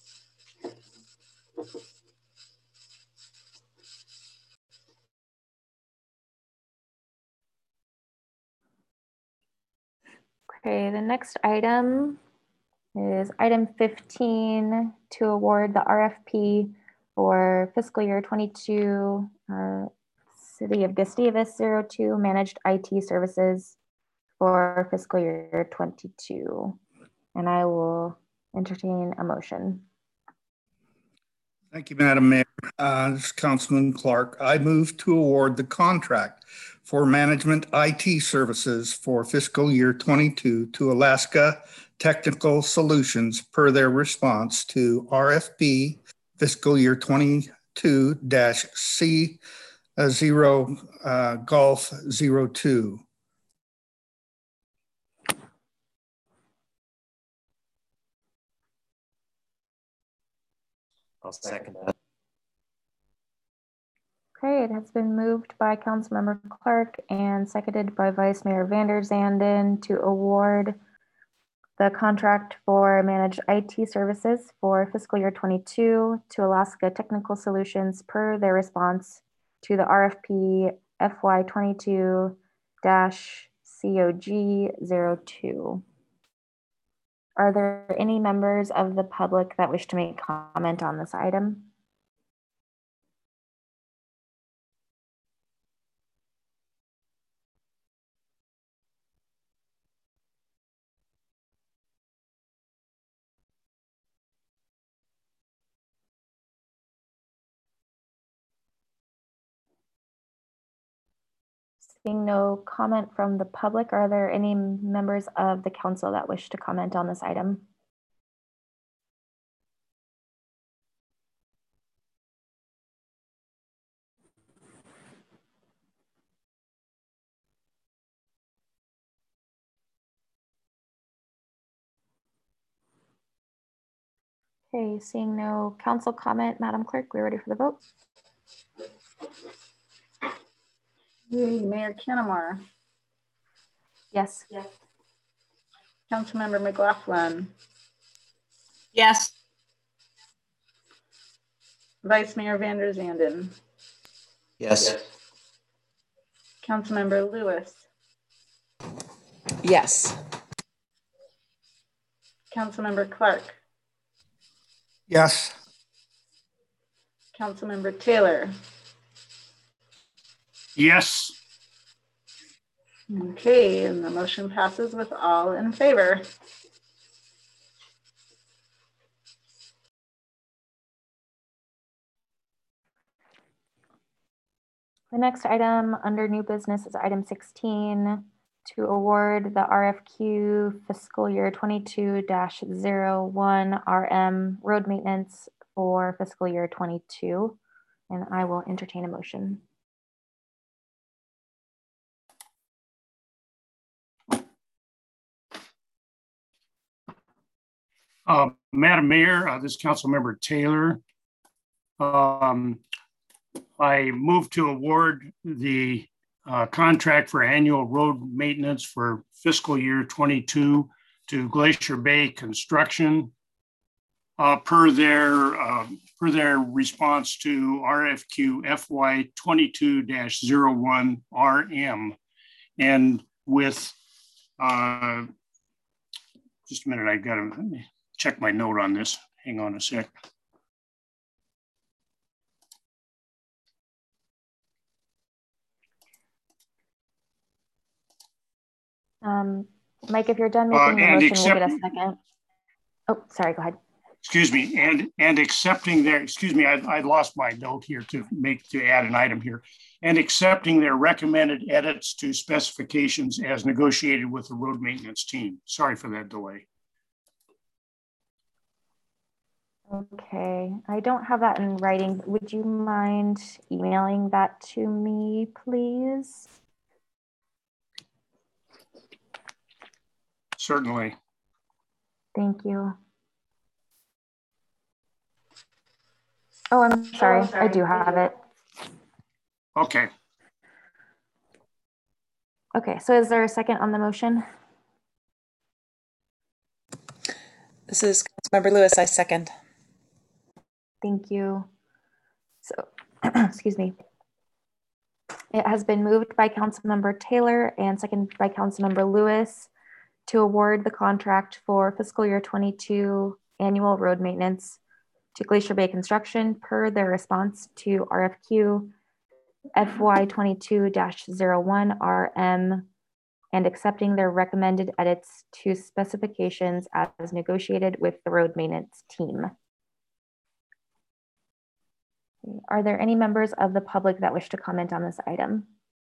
Okay, the next item is item fifteen to award the R F P for fiscal year twenty-two uh, City of Gustavus zero two managed I T services for fiscal year twenty-two. And I will entertain a motion. Thank you, Madam Mayor. Uh, this is Councilman Clark. I move to award the contract for management I T services for fiscal year twenty-two to Alaska Technical Solutions per their response to R F P fiscal year twenty-two dash C zero uh, Golf zero two. I'll second that. Okay, it has been moved by Councilmember Clark and seconded by Vice Mayor Vander Zanden to award the contract for managed I T services for fiscal year twenty-two to Alaska Technical Solutions per their response to the R F P F Y twenty-two C O G zero two. Are there any members of the public that wish to make comment on this item? Seeing no comment from the public, are there any members of the council that wish to comment on this item? Okay, seeing no council comment, Madam Clerk, we're ready for the vote. Mayor Canamar. Yes. Yes. Councilmember McLaughlin. Yes. Vice Mayor Van der Zanden. Yes. Councilmember Lewis. Yes. Councilmember Clark. Yes. Councilmember Taylor. Yes. Okay, and the motion passes with all in favor. The next item under new business is item sixteen, to award the R F Q fiscal year twenty-two dash zero one R M road maintenance for fiscal year twenty-two. And I will entertain a motion. Uh, Madam Mayor, uh, this is Councilmember Taylor. Um, I move to award the uh, contract for annual road maintenance for fiscal year twenty-two to Glacier Bay Construction uh, per their uh, per their response to R F Q F Y twenty-two dash zero one R M, and with uh, just a minute, I got to check my note on this. Hang on a sec. Um, Mike, if you're done making Uh, the and motion, accept- we'll get a second. Oh, sorry, go ahead. Excuse me, and and accepting their, excuse me, I, I lost my note here to make, to add an item here. And accepting their recommended edits to specifications as negotiated with the road maintenance team. Sorry for that delay. Okay, I don't have that in writing. Would you mind emailing that to me, please? Certainly. Thank you. Oh, I'm sorry. I do have it. Okay. Okay, so is there a second on the motion? This is Councilmember Lewis. I second. Thank you. So, excuse me. It has been moved by Councilmember Taylor and seconded by Councilmember Lewis to award the contract for fiscal year twenty-two annual road maintenance to Glacier Bay Construction per their response to R F Q F Y twenty-two dash zero one R M and accepting their recommended edits to specifications as negotiated with the road maintenance team. Are there any members of the public that wish to comment on this item?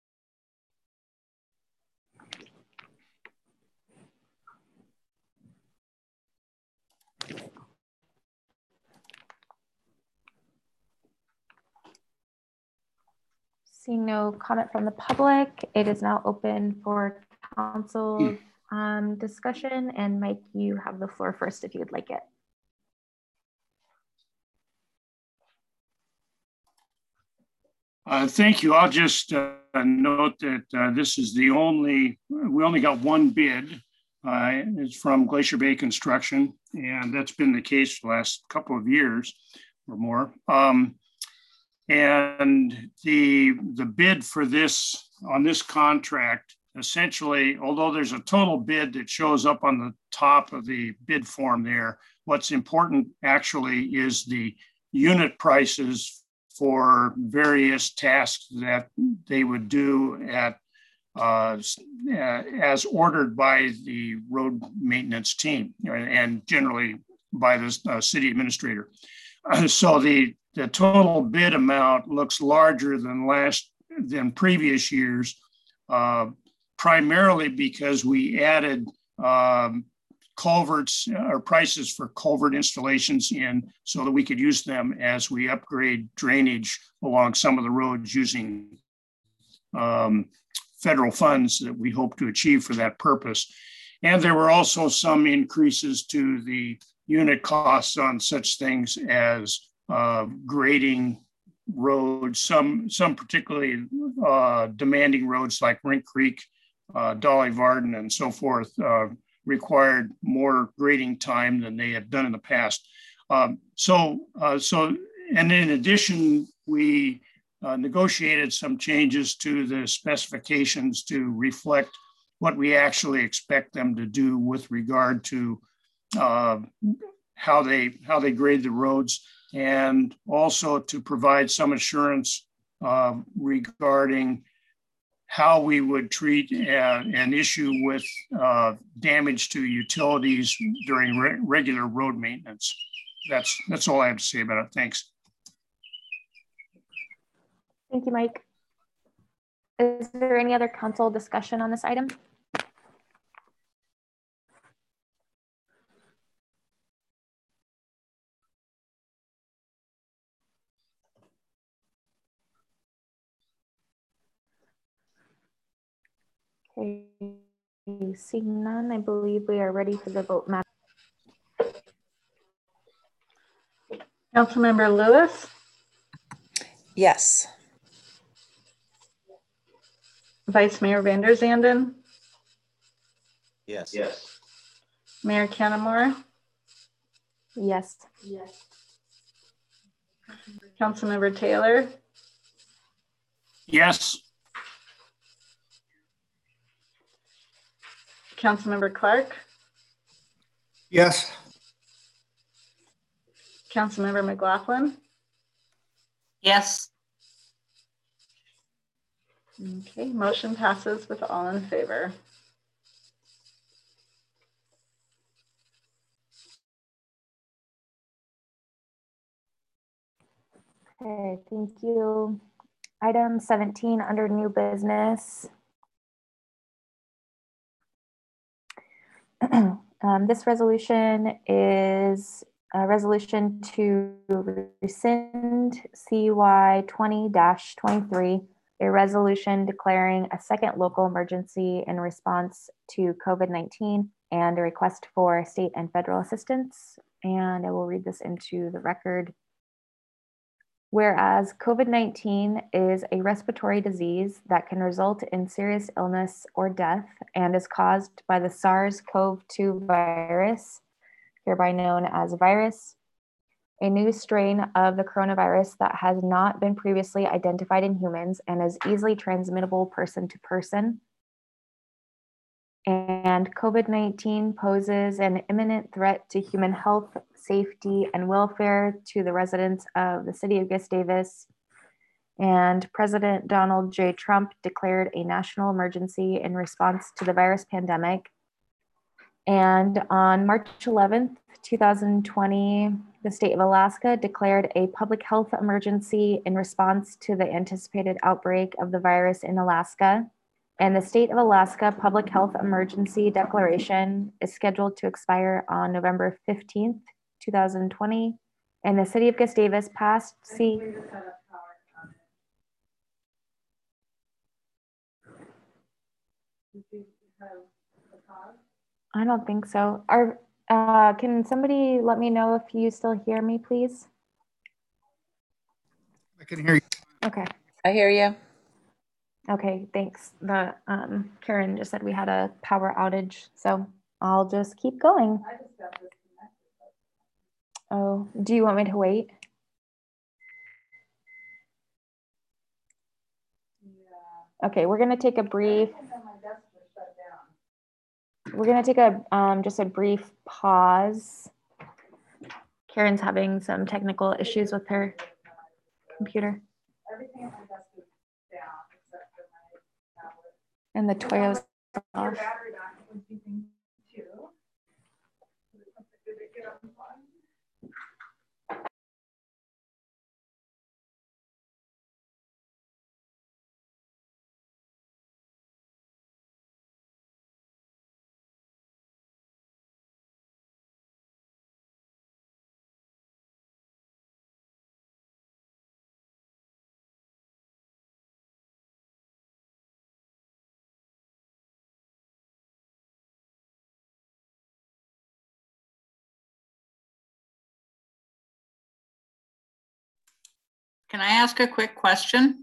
Seeing no comment from the public, it is now open for council um, discussion. And Mike, you have the floor first if you'd like it. Uh, thank you. I'll just uh, note that uh, this is the only, we only got one bid. Uh, it's from Glacier Bay Construction, and that's been the case for the last couple of years or more. Um, and the, the bid for this, on this contract, essentially, although there's a total bid that shows up on the top of the bid form there, what's important actually is the unit prices for various tasks that they would do at uh, as ordered by the road maintenance team and generally by the uh, city administrator. Uh, so the, the total bid amount looks larger than last than previous years, uh, primarily because we added um, culverts or prices for culvert installations in so that we could use them as we upgrade drainage along some of the roads using um, federal funds that we hope to achieve for that purpose. And there were also some increases to the unit costs on such things as uh, grading roads, some some particularly uh, demanding roads like Rink Creek, uh, Dolly Varden, and so forth, uh, required more grading time than they had done in the past. Um, so, uh, so, and in addition, we uh, negotiated some changes to the specifications to reflect what we actually expect them to do with regard to uh, how they how they grade the roads, and also to provide some assurance uh, regarding how we would treat a, an issue with uh, damage to utilities during re regular road maintenance. That's that's all I have to say about it. Thanks. Thank you, Mike. Is there any other council discussion on this item? Okay, seeing none, I believe we are ready for the vote. Madam. Councilmember Lewis, Yes. Vice Mayor Van der Zanden, Yes. Yes. Mayor Canamore, Yes. Councilmember Taylor, Yes. Councilmember Clark, Yes. Councilmember McLaughlin. Yes. Okay, motion passes with all in favor. Okay, thank you. Item seventeen under new business. um, this resolution is a resolution to rescind C Y twenty dash twenty-three, a resolution declaring a second local emergency in response to COVID nineteen and a request for state and federal assistance. And I will read this into the record. Whereas COVID nineteen is a respiratory disease that can result in serious illness or death and is caused by the SARS CoV two virus, hereby known as virus, a new strain of the coronavirus that has not been previously identified in humans and is easily transmittable person to person. And COVID nineteen poses an imminent threat to human health, safety, and welfare to the residents of the city of Gustavus. And President Donald J. Trump declared a national emergency in response to the virus pandemic. And on March eleventh, two thousand twenty, the state of Alaska declared a public health emergency in response to the anticipated outbreak of the virus in Alaska. And the state of Alaska Public Health Emergency Declaration is scheduled to expire on November fifteenth, two thousand twenty. And the city of Gustavus passed C. I don't think so. Are, uh, can somebody let me know if you still hear me, please? I can hear you. Okay. I hear you. Okay, thanks. The um, Karen just said we had a power outage, so I'll just keep going. Oh, do you want me to wait? Okay, we're gonna take a brief. We're gonna take a um, just a brief pause. Karen's having some technical issues with her computer. And the Toyo's off. Can I ask a quick question?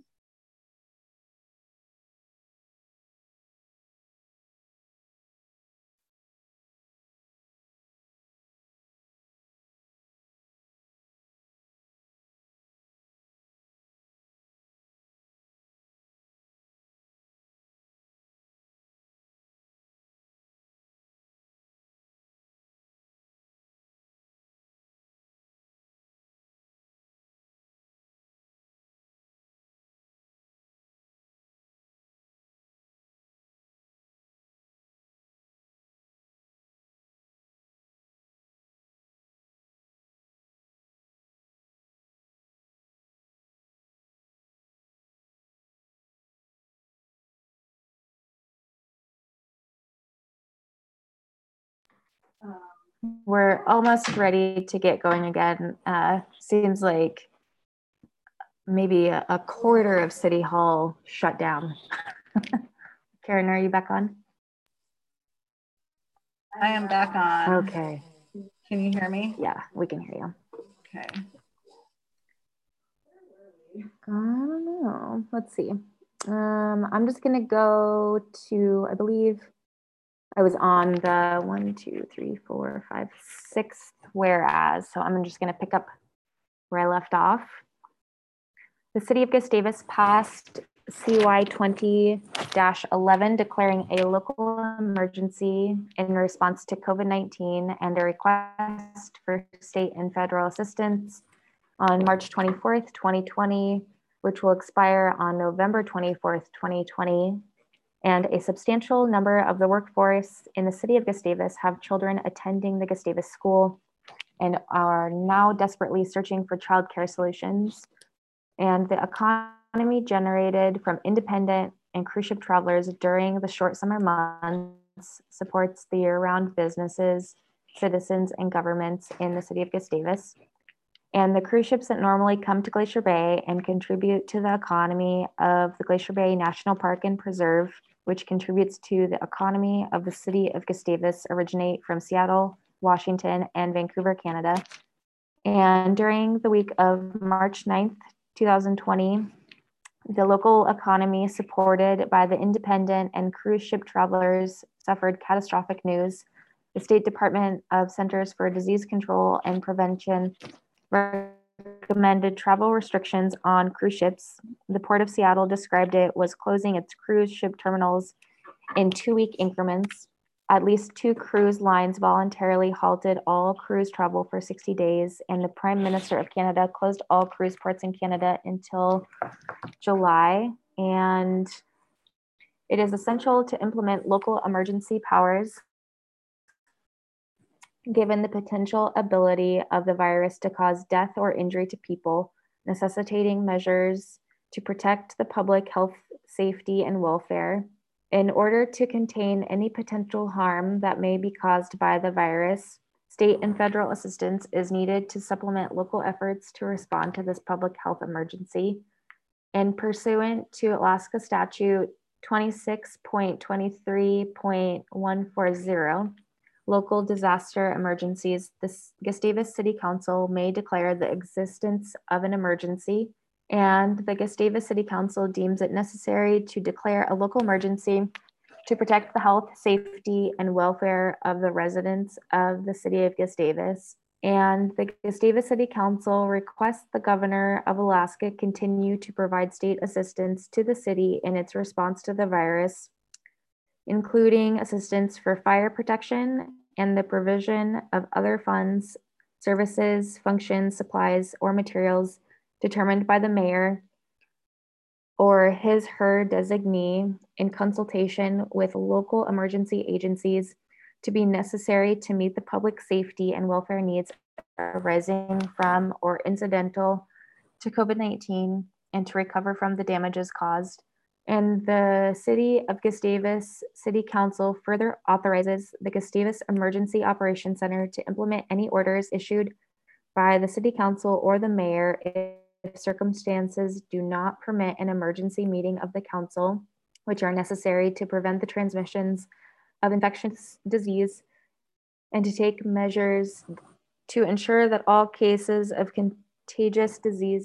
We're almost ready to get going again. Uh, seems like maybe a, a quarter of City Hall shut down. Karen, are you back on? I am back on. Okay. Can you hear me? Yeah, we can hear you. Okay. I don't know. Let's see. Um, I'm just gonna go to, I believe I was on the one, two, three, four, five, sixth whereas. So I'm just gonna pick up where I left off. The City of Gustavus passed C Y twenty dash eleven declaring a local emergency in response to COVID nineteen and a request for state and federal assistance on March twenty-fourth, twenty twenty, which will expire on November twenty-fourth, twenty twenty. And a substantial number of the workforce in the City of Gustavus have children attending the Gustavus School and are now desperately searching for childcare solutions. And the economy generated from independent and cruise ship travelers during the short summer months supports the year-round businesses, citizens, and governments in the City of Gustavus. And the cruise ships that normally come to Glacier Bay and contribute to the economy of the Glacier Bay National Park and Preserve, which contributes to the economy of the City of Gustavus, originate from Seattle, Washington, and Vancouver, Canada. And during the week of March ninth, two thousand twenty, the local economy supported by the independent and cruise ship travelers suffered catastrophic news. The State Department of Centers for Disease Control and Prevention recommended travel restrictions on cruise ships. The Port of Seattle described it was closing its cruise ship terminals in two-week increments. At least two cruise lines voluntarily halted all cruise travel for sixty days, and the Prime Minister of Canada closed all cruise ports in Canada until July. And it is essential to implement local emergency powers given the potential ability of the virus to cause death or injury to people, necessitating measures to protect the public health, safety, and welfare. In order to contain any potential harm that may be caused by the virus, state and federal assistance is needed to supplement local efforts to respond to this public health emergency. And pursuant to Alaska Statute twenty-six point twenty-three point one forty, local disaster emergencies, the Gustavus City Council may declare the existence of an emergency, and the Gustavus City Council deems it necessary to declare a local emergency to protect the health, safety, and welfare of the residents of the City of Gustavus. And the Gustavus City Council requests the Governor of Alaska continue to provide state assistance to the city in its response to the virus, including assistance for fire protection and the provision of other funds, services, functions, supplies, or materials determined by the mayor or his, her designee in consultation with local emergency agencies to be necessary to meet the public safety and welfare needs arising from or incidental to COVID nineteen and to recover from the damages caused. And the City of Gustavus City Council further authorizes the Gustavus Emergency Operations Center to implement any orders issued by the City Council or the mayor if circumstances do not permit an emergency meeting of the council, which are necessary to prevent the transmissions of infectious disease and to take measures to ensure that all cases of contagious disease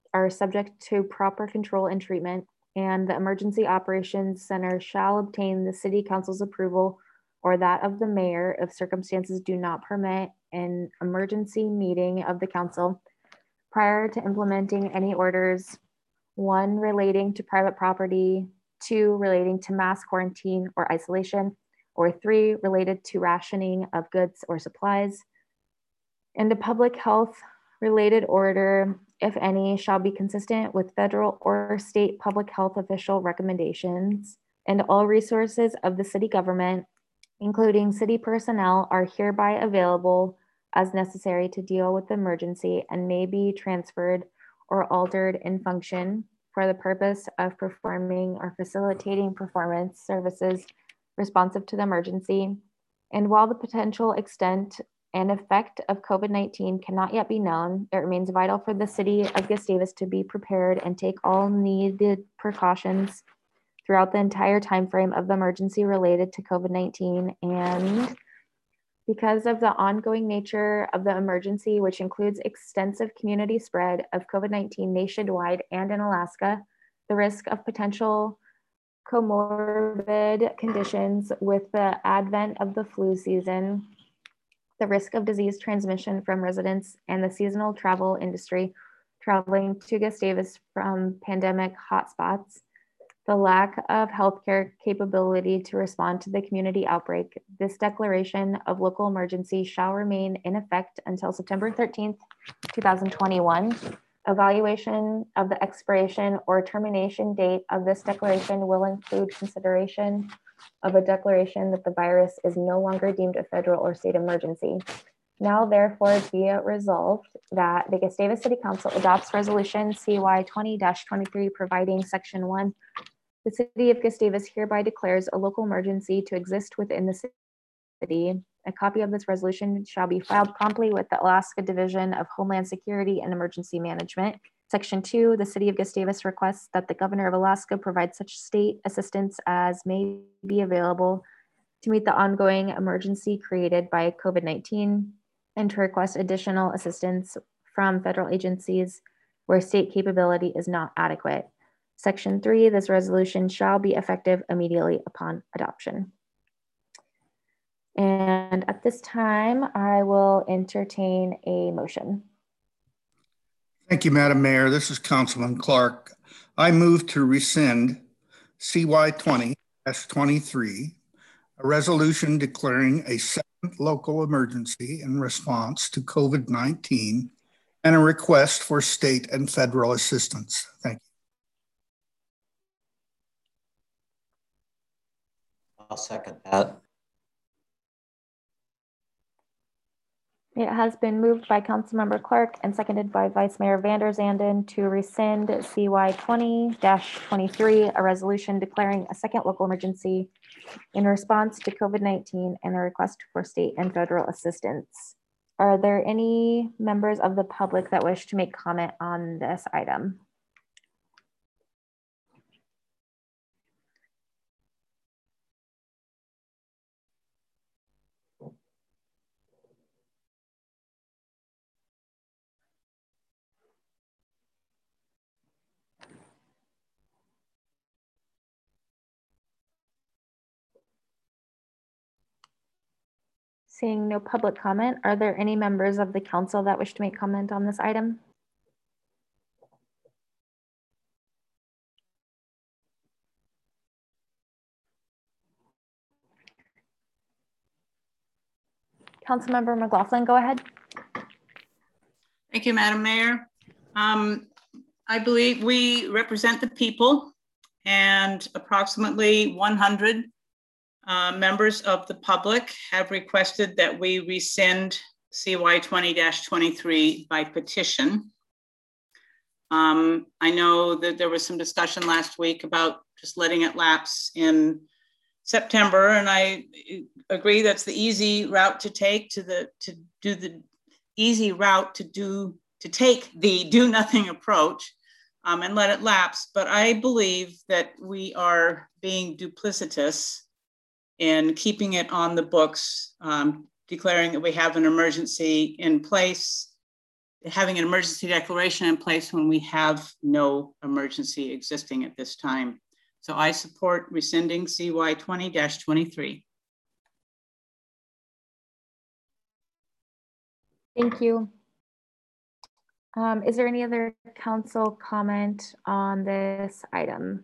are subject to proper control and treatment, and the Emergency Operations Center shall obtain the City Council's approval or that of the mayor if circumstances do not permit an emergency meeting of the council prior to implementing any orders, one relating to private property, two relating to mass quarantine or isolation, or three related to rationing of goods or supplies, and a public health related order, if any, shall be consistent with federal or state public health official recommendations, and all resources of the city government, including city personnel, are hereby available as necessary to deal with the emergency and may be transferred or altered in function for the purpose of performing or facilitating performance services responsive to the emergency. And while the potential extent and effect of COVID nineteen cannot yet be known, it remains vital for the city of Gustavus to be prepared and take all needed precautions throughout the entire timeframe of the emergency related to COVID nineteen. And because of the ongoing nature of the emergency, which includes extensive community spread of COVID nineteen nationwide and in Alaska, the risk of potential comorbid conditions with the advent of the flu season, the risk of disease transmission from residents and the seasonal travel industry traveling to Gustavus from pandemic hotspots, the lack of healthcare capability to respond to the community outbreak, this declaration of local emergency shall remain in effect until September thirteenth, two thousand twenty-one. Evaluation of the expiration or termination date of this declaration will include consideration of a declaration that the virus is no longer deemed a federal or state emergency. Now, therefore, be it resolved that the Gustavus City Council adopts Resolution C Y twenty dash twenty-three, providing Section one. The City of Gustavus hereby declares a local emergency to exist within the city. A copy of this resolution shall be filed promptly with the Alaska Division of Homeland Security and Emergency Management. Section two, the City of Gustavus requests that the Governor of Alaska provide such state assistance as may be available to meet the ongoing emergency created by COVID nineteen and to request additional assistance from federal agencies where state capability is not adequate. Section three, this resolution shall be effective immediately upon adoption. And at this time, I will entertain a motion. Thank you, Madam Mayor. This is Councilman Clark. I move to rescind C Y twenty dash twenty-three, a resolution declaring a second local emergency in response to COVID nineteen and a request for state and federal assistance. Thank you. I'll second that. It has been moved by Councilmember Clark and seconded by Vice Mayor Vander Zanden to rescind C Y twenty dash twenty-three, a resolution declaring a second local emergency in response to COVID nineteen and a request for state and federal assistance. Are there any members of the public that wish to make comment on this item? Seeing no public comment, are there any members of the council that wish to make comment on this item? Councilmember McLaughlin, go ahead. Thank you, Madam Mayor. Um, I believe we represent the people, and approximately one hundred uh, members of the public have requested that we rescind C Y twenty dash twenty-three by petition. Um, I know that there was some discussion last week about just letting it lapse in September, and I agree that's the easy route to take to the to do the easy route to do to take the do nothing approach um, and let it lapse. But I believe that we are being duplicitous in keeping it on the books, um, declaring that we have an emergency in place having an emergency declaration in place when we have no emergency existing at this time. So I support rescinding C Y twenty dash twenty-three. Thank you. Um, is there any other council comment on this item?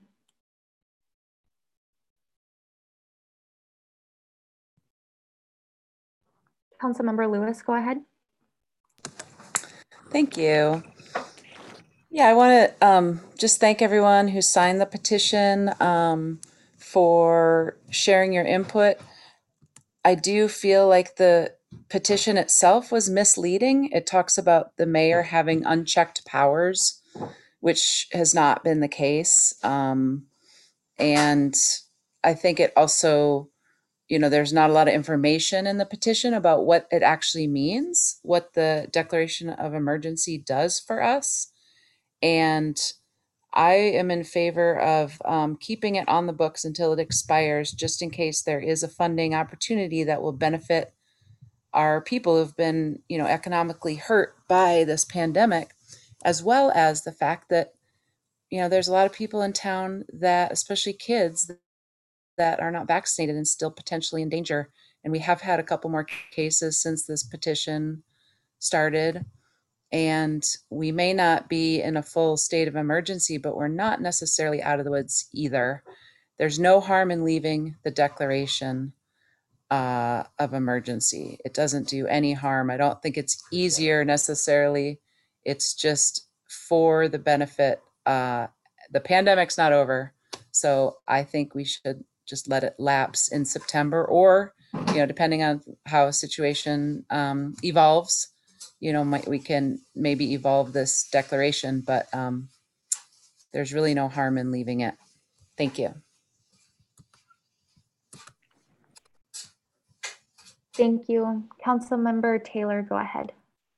Councilmember Lewis, go ahead. Thank you. Yeah, I want to um, just thank everyone who signed the petition um, for sharing your input. I do feel like the petition itself was misleading. It talks about the mayor having unchecked powers, which has not been the case. Um, and I think it also, you know, there's not a lot of information in the petition about what it actually means, what the declaration of emergency does for us. And I am in favor of um, keeping it on the books until it expires, just in case there is a funding opportunity that will benefit our people who've been, you know, economically hurt by this pandemic, as well as the fact that, you know, there's a lot of people in town that, especially kids, that are not vaccinated and still potentially in danger. And we have had a couple more cases since this petition started. And we may not be in a full state of emergency, but we're not necessarily out of the woods either. There's no harm in leaving the declaration uh, of emergency. It doesn't do any harm. I don't think it's easier necessarily. It's just for the benefit. Uh, the pandemic's not over. So I think we should just let it lapse in September, or, you know, depending on how a situation um, evolves, you know, might, we can maybe evolve this declaration, but um, there's really no harm in leaving it. Thank you. Thank you. Councilmember Taylor, go ahead.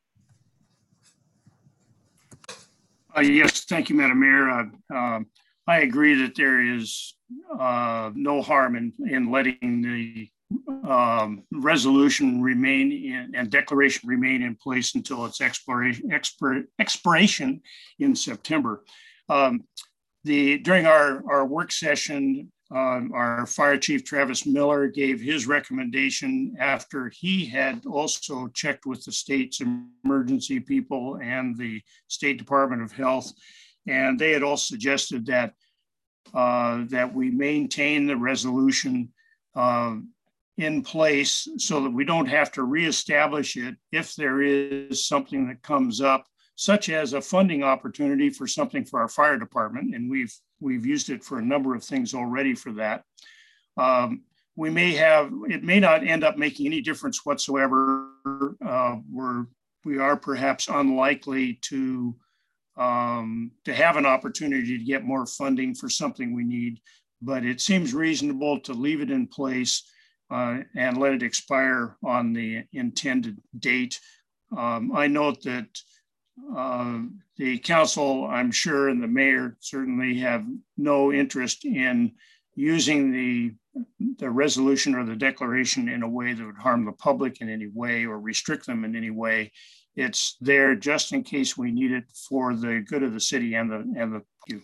Uh, yes, thank you, Madam Mayor. Uh, um, I agree that there is uh, no harm in, in letting the um, resolution remain in, and declaration remain in place until its expiration, expir, expiration in September. Um, the, during our, our work session, um, our Fire Chief Travis Miller gave his recommendation after he had also checked with the state's emergency people and the State Department of Health. And they had also suggested that, uh, that we maintain the resolution uh, in place so that we don't have to reestablish it if there is something that comes up, such as a funding opportunity for something for our fire department. And we've, we've used it for a number of things already for that. Um, we may have, it may not end up making any difference whatsoever. Uh, we're, we are perhaps unlikely to, um, to have an opportunity to get more funding for something we need, but it seems reasonable to leave it in place uh, and let it expire on the intended date. Um, I note that Uh, the council, I'm sure, and the mayor certainly have no interest in using the, the resolution or the declaration in a way that would harm the public in any way or restrict them in any way. It's there just in case we need it for the good of the city and the, and the you.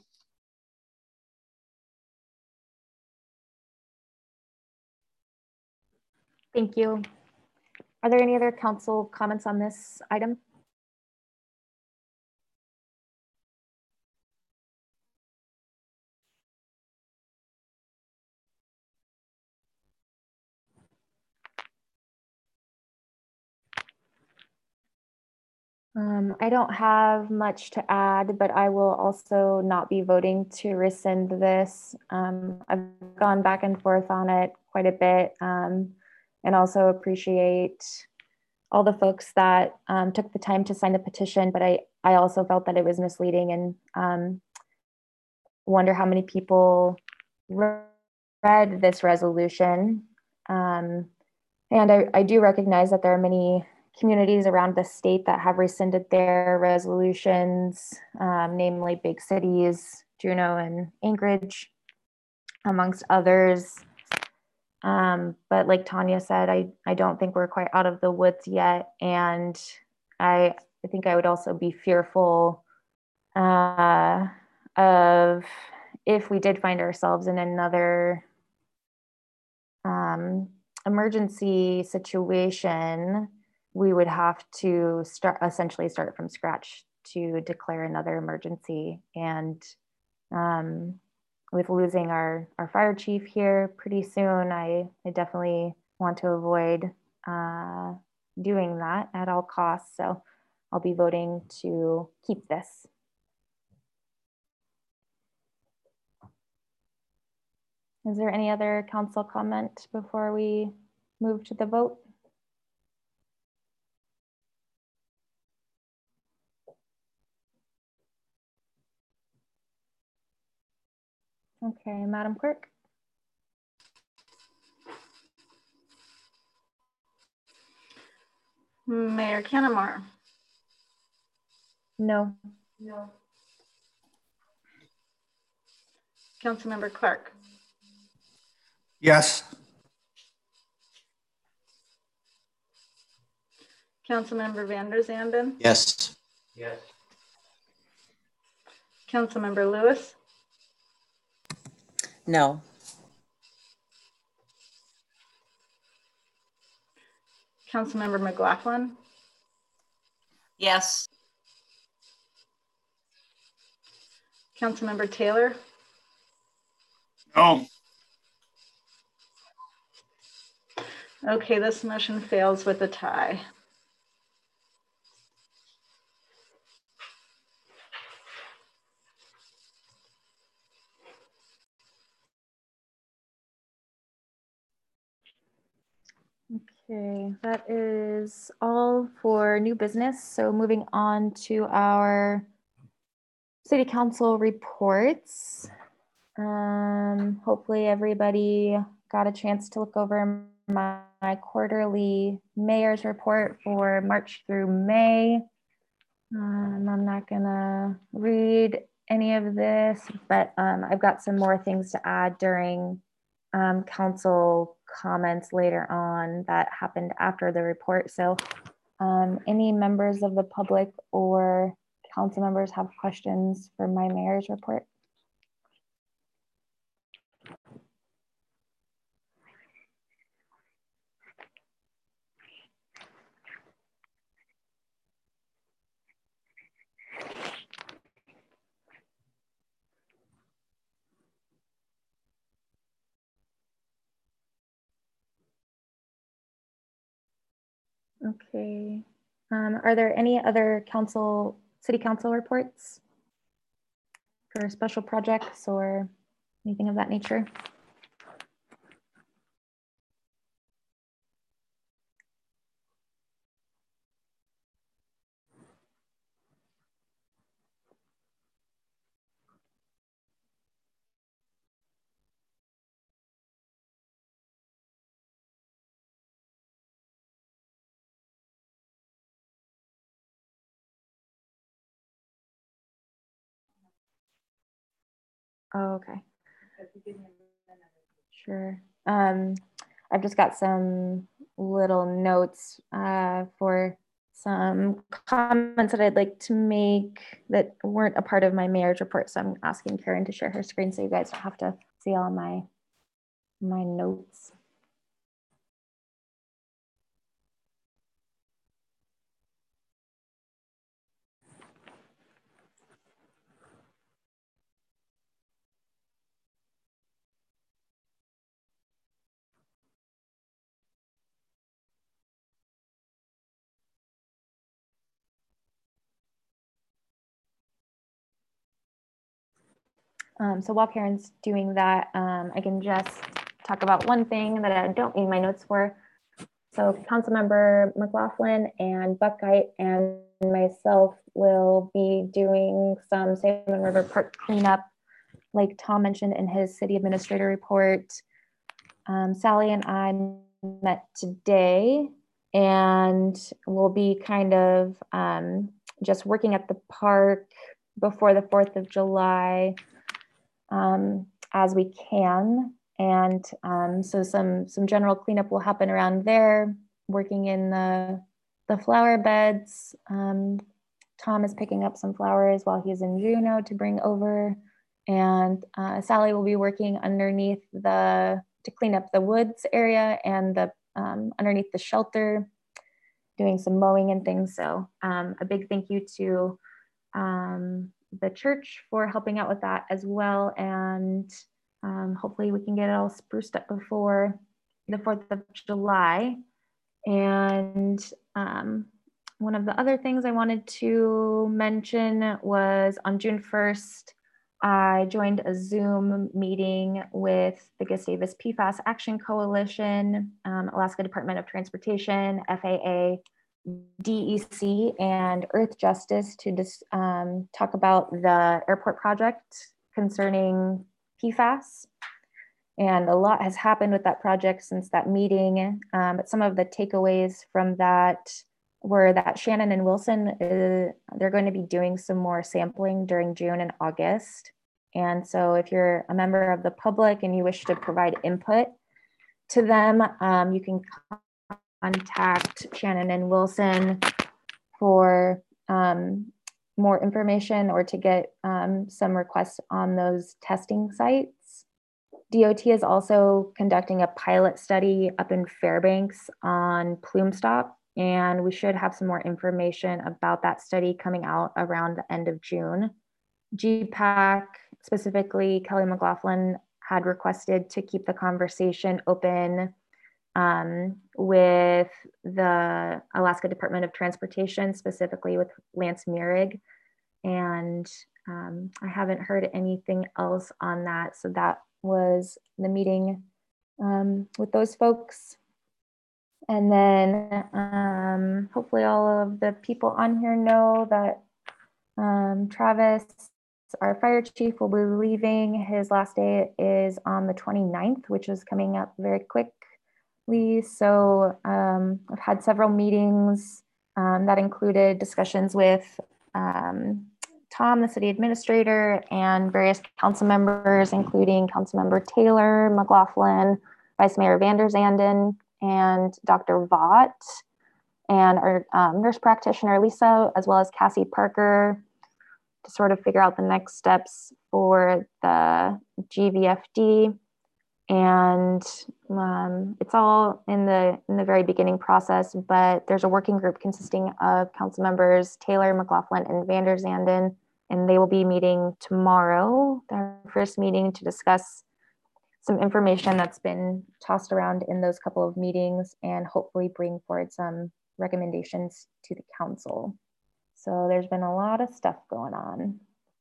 Thank you. Are there any other council comments on this item? Um, I don't have much to add, but I will also not be voting to rescind this. Um, I've gone back and forth on it quite a bit, um, and also appreciate all the folks that um, took the time to sign the petition, but I, I also felt that it was misleading, and um, wonder how many people read this resolution. Um, and I, I do recognize that there are many communities around the state that have rescinded their resolutions, um, namely big cities, Juneau and Anchorage, amongst others. Um, but like Tanya said, I, I don't think we're quite out of the woods yet. And I, I think I would also be fearful uh, of if we did find ourselves in another um, emergency situation, we would have to start essentially start from scratch to declare another emergency. And um, with losing our, our fire chief here pretty soon, I, I definitely want to avoid uh, doing that at all costs. So I'll be voting to keep this. Is there any other council comment before we move to the vote? Okay, Madam Clerk. Mayor Canamar. No. No. Councilmember Clark. Yes. Councilmember Van der Zanden. Yes. Yes. Councilmember Lewis. No. Councilmember McLaughlin. Yes. Councilmember Taylor. No. Okay, this motion fails with a tie. Okay, that is all for new business. So moving on to our city council reports. Um, hopefully everybody got a chance to look over my, my quarterly mayor's report for March through May. Um, I'm not gonna read any of this, but um, I've got some more things to add during um, council comments later on that happened after the report. So um, any members of the public or council members have questions for my mayor's report? Okay. Um, are there any other council, city council reports for special projects or anything of that nature? Oh, okay. Sure. Um, I've just got some little notes uh, for some comments that I'd like to make that weren't a part of my mayor's report. So I'm asking Karen to share her screen so you guys don't have to see all my, my notes. Um, so while Karen's doing that, um, I can just talk about one thing that I don't need my notes for. So Councilmember McLaughlin and Buckeye and myself will be doing some Salmon River Park cleanup, like Tom mentioned in his city administrator report. Um, Sally and I met today and we'll be kind of um, just working at the park before the fourth of July um, as we can. And um, so some, some general cleanup will happen around there, working in the, the flower beds, um, Tom is picking up some flowers while he's in Juneau to bring over. And uh, Sally will be working underneath the, to clean up the woods area and the um, underneath the shelter, doing some mowing and things. So um, a big thank you to um, the church for helping out with that as well. And um, hopefully we can get it all spruced up before the fourth of July. And um, one of the other things I wanted to mention was on June first, I joined a Zoom meeting with the Gustavus P FAS Action Coalition, um, Alaska Department of Transportation, F A A, D E C, and Earth Justice to just um, talk about the airport project concerning P FAS. And a lot has happened with that project since that meeting. Um, but some of the takeaways from that were that Shannon and Wilson, uh, they're going to be doing some more sampling during June and August. And so if you're a member of the public and you wish to provide input to them, um, you can contact Shannon and Wilson for um, more information or to get um, some requests on those testing sites. D O T is also conducting a pilot study up in Fairbanks on plume stop, and we should have some more information about that study coming out around the end of June. G PAC, specifically Kelly McLaughlin, had requested to keep the conversation open um, with the Alaska Department of Transportation, specifically with Lance Mierig. And um, I haven't heard anything else on that. So that was the meeting um, with those folks. And then um, hopefully all of the people on here know that um, Travis, our fire chief, will be leaving. His last day is on the twenty-ninth, which is coming up very quickly. So um, I've had several meetings um, that included discussions with um, Tom, the city administrator, and various council members, including Councilmember Taylor, McLaughlin, Vice Mayor Vander Zanden, and Doctor Vaught, and our um, nurse practitioner, Lisa, as well as Cassie Parker, to sort of figure out the next steps for the G V F D. And um, it's all in the in the very beginning process, but there's a working group consisting of council members Taylor, McLaughlin, and Vander Zanden, and they will be meeting tomorrow, their first meeting, to discuss some information that's been tossed around in those couple of meetings and hopefully bring forward some recommendations to the council. So there's been a lot of stuff going on.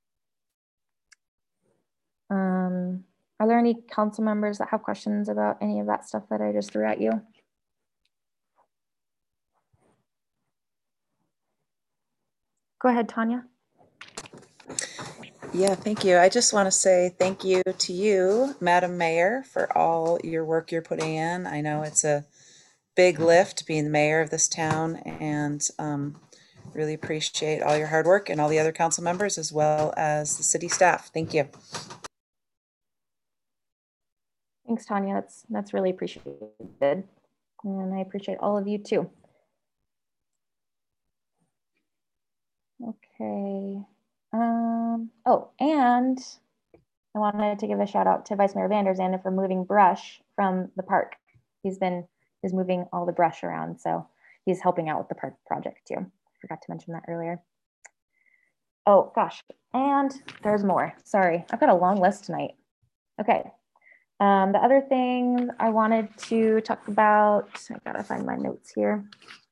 Um, are there any council members that have questions about any of that stuff that I just threw at you? Go ahead, Tanya. Yeah, thank you. I just want to say thank you to you, Madam Mayor, for all your work you're putting in. I know it's a big lift being the mayor of this town, and um, really appreciate all your hard work, and all the other council members as well as the city staff. Thank you. Thanks, Tanya. That's that's really appreciated, and I appreciate all of you too. Okay. Um, oh, and I wanted to give a shout out to Vice Mayor Vander Zanden for moving brush from the park. He's been is moving all the brush around, so he's helping out with the park project too. Forgot to mention that earlier. Oh gosh, and there's more. Sorry, I've got a long list tonight. Okay. Um, the other thing I wanted to talk about, I gotta find my notes here.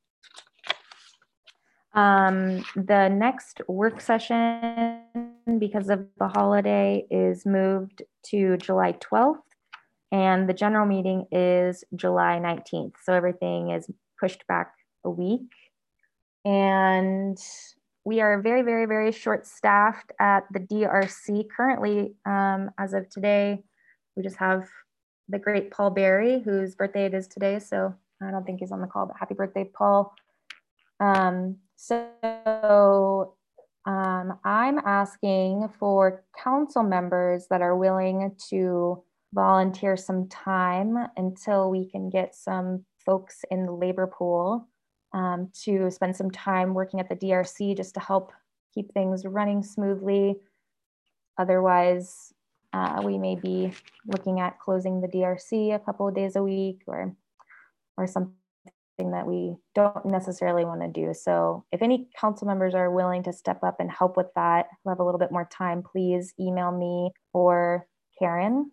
Um, the next work session, because of the holiday, is moved to July twelfth, and the general meeting is July nineteenth. So everything is pushed back a week. And we are very, very, very short-staffed at the D R C currently. Um, as of today, we just have the great Paul Berry, whose birthday it is today. So I don't think he's on the call, but happy birthday, Paul. Um, so um, I'm asking for council members that are willing to volunteer some time until we can get some folks in the labor pool um, to spend some time working at the D R C just to help keep things running smoothly. Otherwise, uh, we may be looking at closing the D R C a couple of days a week or, or something that we don't necessarily want to do. So if any council members are willing to step up and help with that, who have a little bit more time, please email me or Karen.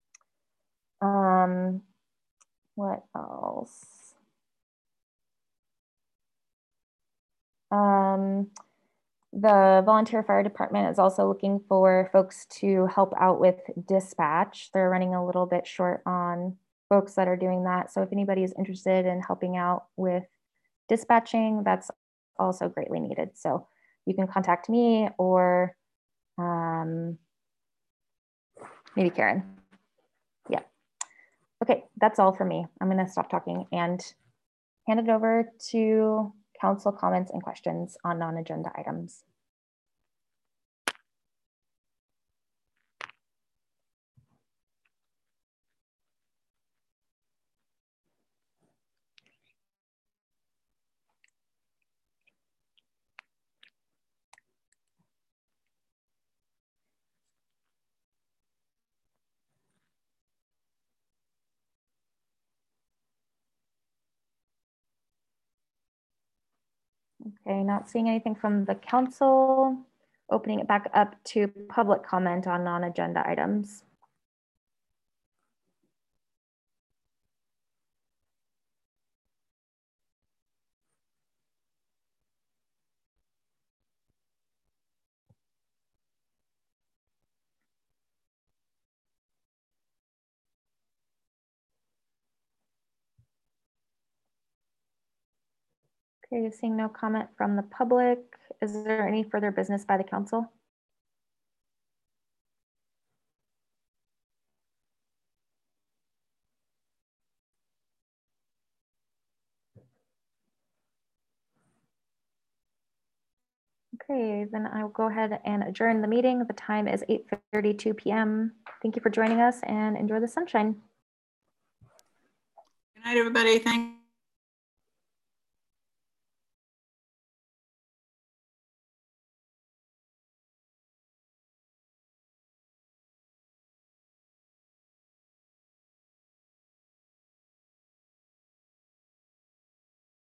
Um, what else? Um, the volunteer fire department is also looking for folks to help out with dispatch. They're running a little bit short on folks that are doing that. So if anybody is interested in helping out with dispatching, that's also greatly needed. So you can contact me or um, maybe Karen. Yeah. Okay, that's all for me. I'm gonna stop talking and hand it over to council comments and questions on non-agenda items. Okay, not seeing anything from the council. Opening it back up to public comment on non-agenda items. Okay, seeing no comment from the public. Is there any further business by the council? Okay, then I will go ahead and adjourn the meeting. The time is eight thirty-two p m Thank you for joining us and enjoy the sunshine. Good night, everybody. Thank